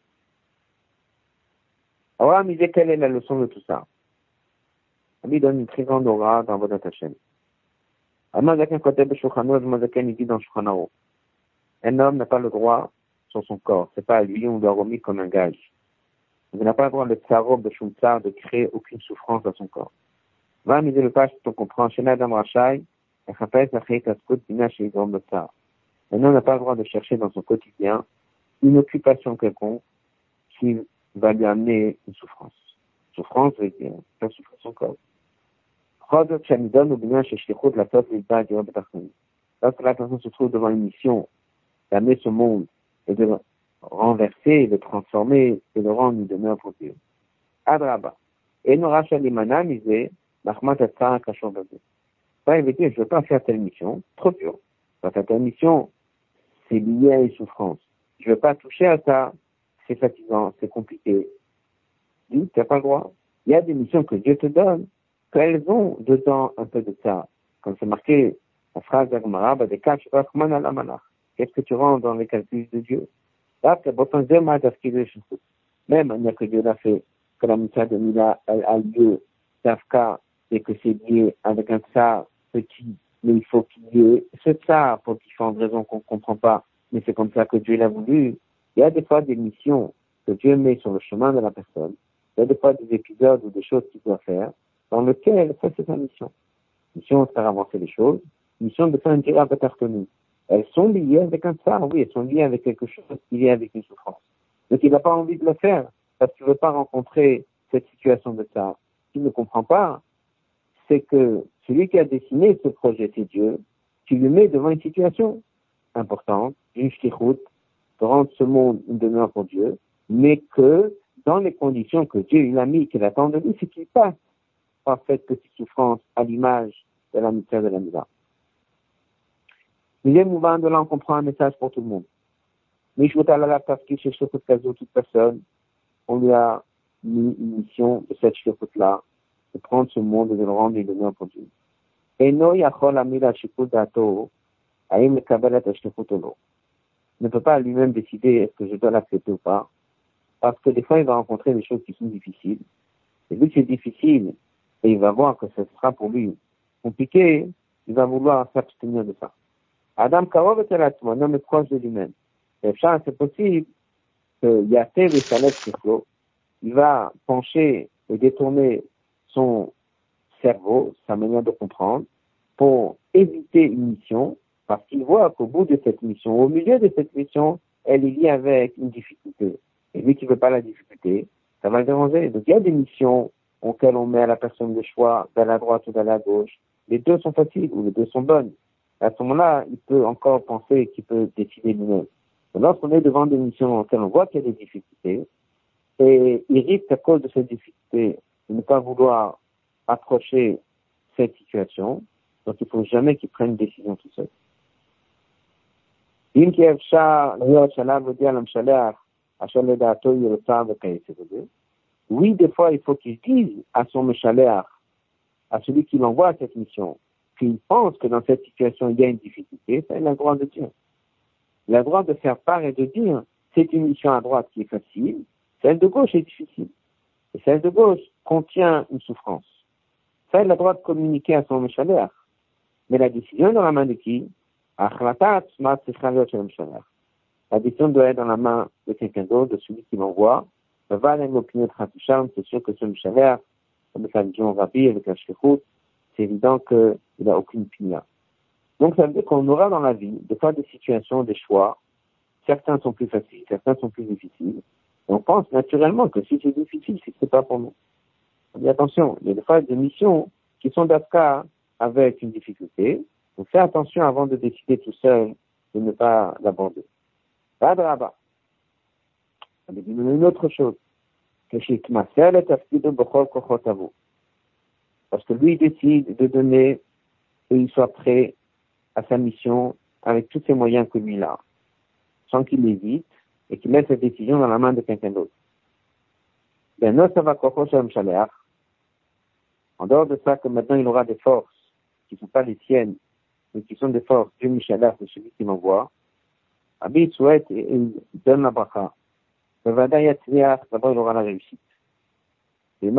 Alors, il dit quelle est la leçon de tout ça? Il donne une très grande aura dans Vodat Hashem. Amazaken Koteb Shulchan Aruch, Amazaken il dit dans Shulchan Aruch, un homme n'a pas le droit sur son corps. C'est pas à lui, on doit remettre comme un gage. Il n'a pas le droit de tsarob, de shumtsar, de créer aucune souffrance dans son corps. Va miser le page, on comprend, chez Adam Rachai, un homme n'a pas le droit de chercher dans son quotidien une occupation quelconque qui va lui amener une souffrance. Souffrance veut dire faire souffrir son corps. Lorsque la personne se trouve devant une mission d'amener ce monde et de renverser, de transformer et de rendre une demeure pour Dieu. Adraba. Et nous rachalimana misé, Mahmat Atzara Kachon Bazé. Pas éviter, je ne veux pas faire telle mission, trop dur. Pas faire telle mission, c'est lié à une souffrance. Je ne veux pas toucher à ça, c'est fatigant, c'est compliqué. Tu n'as pas le droit. Il y a des missions que Dieu te donne, qu'elles ont dedans un peu de ça. Comme c'est marqué, la phrase d'Agmara, qu'est-ce que tu rends dans les calculs de Dieu? Même, il n'y a que Dieu l'a fait, que la mitzvah de Mila a lieu, Tafka, et que c'est lié avec un tsar petit, mais il faut qu'il y ait ce tsar pour différentes raisons qu'on ne comprend pas, mais c'est comme ça que Dieu l'a voulu. Il y a des fois des missions que Dieu met sur le chemin de la personne. Il y a des fois des épisodes ou des choses qu'il doit faire, dans lesquelles, ça c'est sa mission. Mission de faire avancer les choses, mission de faire une tirade de. Elles sont liées avec un tsar, oui, elles sont liées avec quelque chose qui est lié avec une souffrance. Donc il n'a pas envie de le faire, parce qu'il ne veut pas rencontrer cette situation de tsar. Ce qu'il ne comprend pas, c'est que celui qui a dessiné ce projet, c'est Dieu, qui lui met devant une situation importante, une shlichut, de rendre ce monde une demeure pour Dieu, mais que dans les conditions que Dieu il a mis, qu'il attend de lui, c'est qu'il passe par fait petite souffrance à l'image de la mitzvah de la Mila. Il est mouvant de là, on comprend un message pour tout le monde. Mais je voudrais la partie chez toute personne, on lui a mis une mission de cette shlichut-là, de prendre ce monde et de le rendre une demeure pour Dieu. Et no yachol amila shikul dato, aim lekabelet shlichut ou lo. Ne peut pas lui-même décider est-ce que je dois l'accepter ou pas, parce que des fois il va rencontrer des choses qui sont difficiles. Et vu que c'est difficile, et il va voir que ce sera pour lui compliqué, il va vouloir s'abstenir de ça. Adam Karov est un homme proche de lui-même. C'est possible que Yatev et Salek Shiklo, il va pencher et détourner son cerveau, sa manière de comprendre, pour éviter une mission, parce qu'il voit qu'au bout de cette mission, au milieu de cette mission, elle est liée avec une difficulté. Et lui qui ne veut pas la difficulté, ça va le déranger. Donc il y a des missions auxquelles on met à la personne le choix d'aller à droite ou d'aller à gauche. Les deux sont faciles ou les deux sont bonnes. À ce moment-là, il peut encore penser qu'il peut décider lui-même. Mais lorsqu'on est devant des missions auxquelles on voit qu'il y a des difficultés, et il risque à cause de cette difficulté de ne pas vouloir approcher cette situation, donc il ne faut jamais qu'il prenne une décision tout seul. Oui, des fois, il faut qu'il dise à son Meshaléach, à celui qui l'envoie à cette mission, qu'il pense que dans cette situation, il y a une difficulté, ça, il a le droit de dire. Il a le droit de faire part et de dire, c'est une mission à droite qui est facile, celle de gauche est difficile. Et celle de gauche contient une souffrance. Ça, il a le droit de communiquer à son Meshaléach. Mais la décision est dans la main de qui? La décision doit être dans la main de quelqu'un d'autre, de celui qui l'envoie. C'est sûr que ce Meshaléach, avec la vision rapide, avec la shlichut, c'est évident qu'il n'a aucune opinion. Donc ça veut dire qu'on aura dans la vie des fois des situations, des choix. Certains sont plus faciles, certains sont plus difficiles. Et on pense naturellement que si c'est difficile, c'est que c'est pas pour nous. On dit attention, il y a des fois des missions qui sont d'Afka avec une difficulté. Donc fais attention avant de décider tout seul de ne pas l'aborder. Badraba. Ça veut dire une autre chose. Parce que lui décide de donner et il soit prêt à sa mission avec tous ses moyens que lui a, sans qu'il hésite et qu'il mette cette décision dans la main de quelqu'un d'autre. Ben, non, ça va en dehors de ça, que maintenant il aura des forces qui ne sont pas les siennes, mais qui sont des forces du Mishalach, de celui qui m'envoie. Abid souhaite et il donne la bracha. D'abord il aura la réussite. Il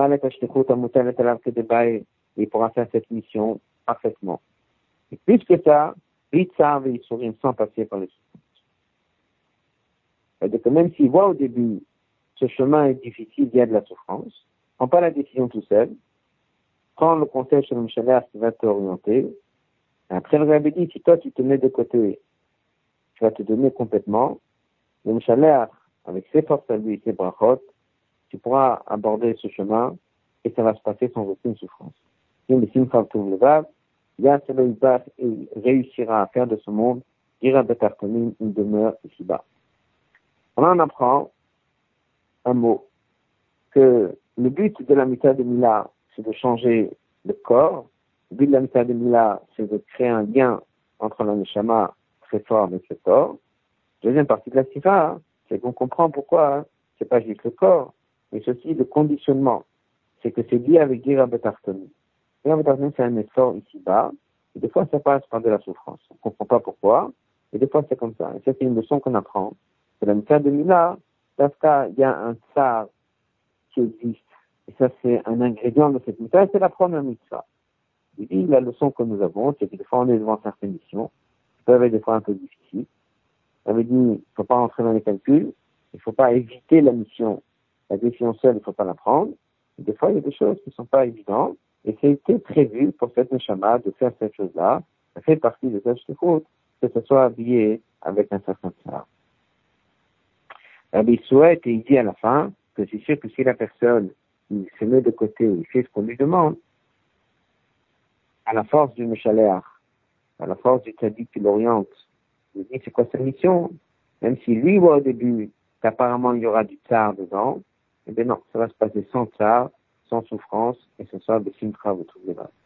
pourra faire cette mission parfaitement. Et plus que ça, il sourit sans passer par les souffrances. C'est-à-dire que même s'il voit au début ce chemin est difficile, il y a de la souffrance, prends pas la décision tout seul, prends le conseil chez le Mishalach qui va t'orienter. Et après le Rabbi dit, si toi tu te mets de côté, tu vas te donner complètement, le Mishalach, avec ses forces à lui, ses brachot, tu pourras aborder ce chemin et ça va se passer sans aucune souffrance. Si le Simcha Tov Levav, il réussira à faire de ce monde, Ira Betarkonim, une demeure ici-bas. On en apprend un mot, que le but de la Mitzvah de Mila, c'est de changer le corps. Le but de la Mitzvah de Mila, c'est de créer un lien entre la Neshama très fort avec le corps. Deuxième partie de la sifa, c'est qu'on comprend pourquoi, c'est pas juste le corps, mais c'est aussi le conditionnement. C'est que c'est lié avec Gira Betartoni. Gira Betartoni, c'est un effort ici-bas, et des fois ça passe par de la souffrance. On comprend pas pourquoi, et des fois c'est comme ça. Et ça, c'est une leçon qu'on apprend. C'est la mitzvah de Mila, parce qu'il y a un tsar qui existe. Et ça, c'est un ingrédient de cette mitzvah, c'est la première mitzvah. Il dit, la leçon que nous avons, c'est que des fois on est devant certaines missions, qui peuvent être des fois un peu difficiles. Ça veut dire, il ne faut pas rentrer dans les calculs, il ne faut pas éviter la mission. La décision seule, il ne faut pas la prendre. Et des fois, il y a des choses qui ne sont pas évidentes, et c'était prévu pour cette neshama de faire cette chose-là. Ça fait partie de cette chose, que ce soit habillé avec un certain tsar. Il souhaite et il dit à la fin que c'est sûr que si la personne il se met de côté, il fait ce qu'on lui demande, à la force du Meshaléach, à la force du tzaddik qui l'oriente, il dit c'est quoi sa mission, même si lui voit au début qu'apparemment il y aura du tsar dedans, eh bien non, ça va se passer sans tsar, sans souffrance, et ce sera de simcha, vous trouvez là.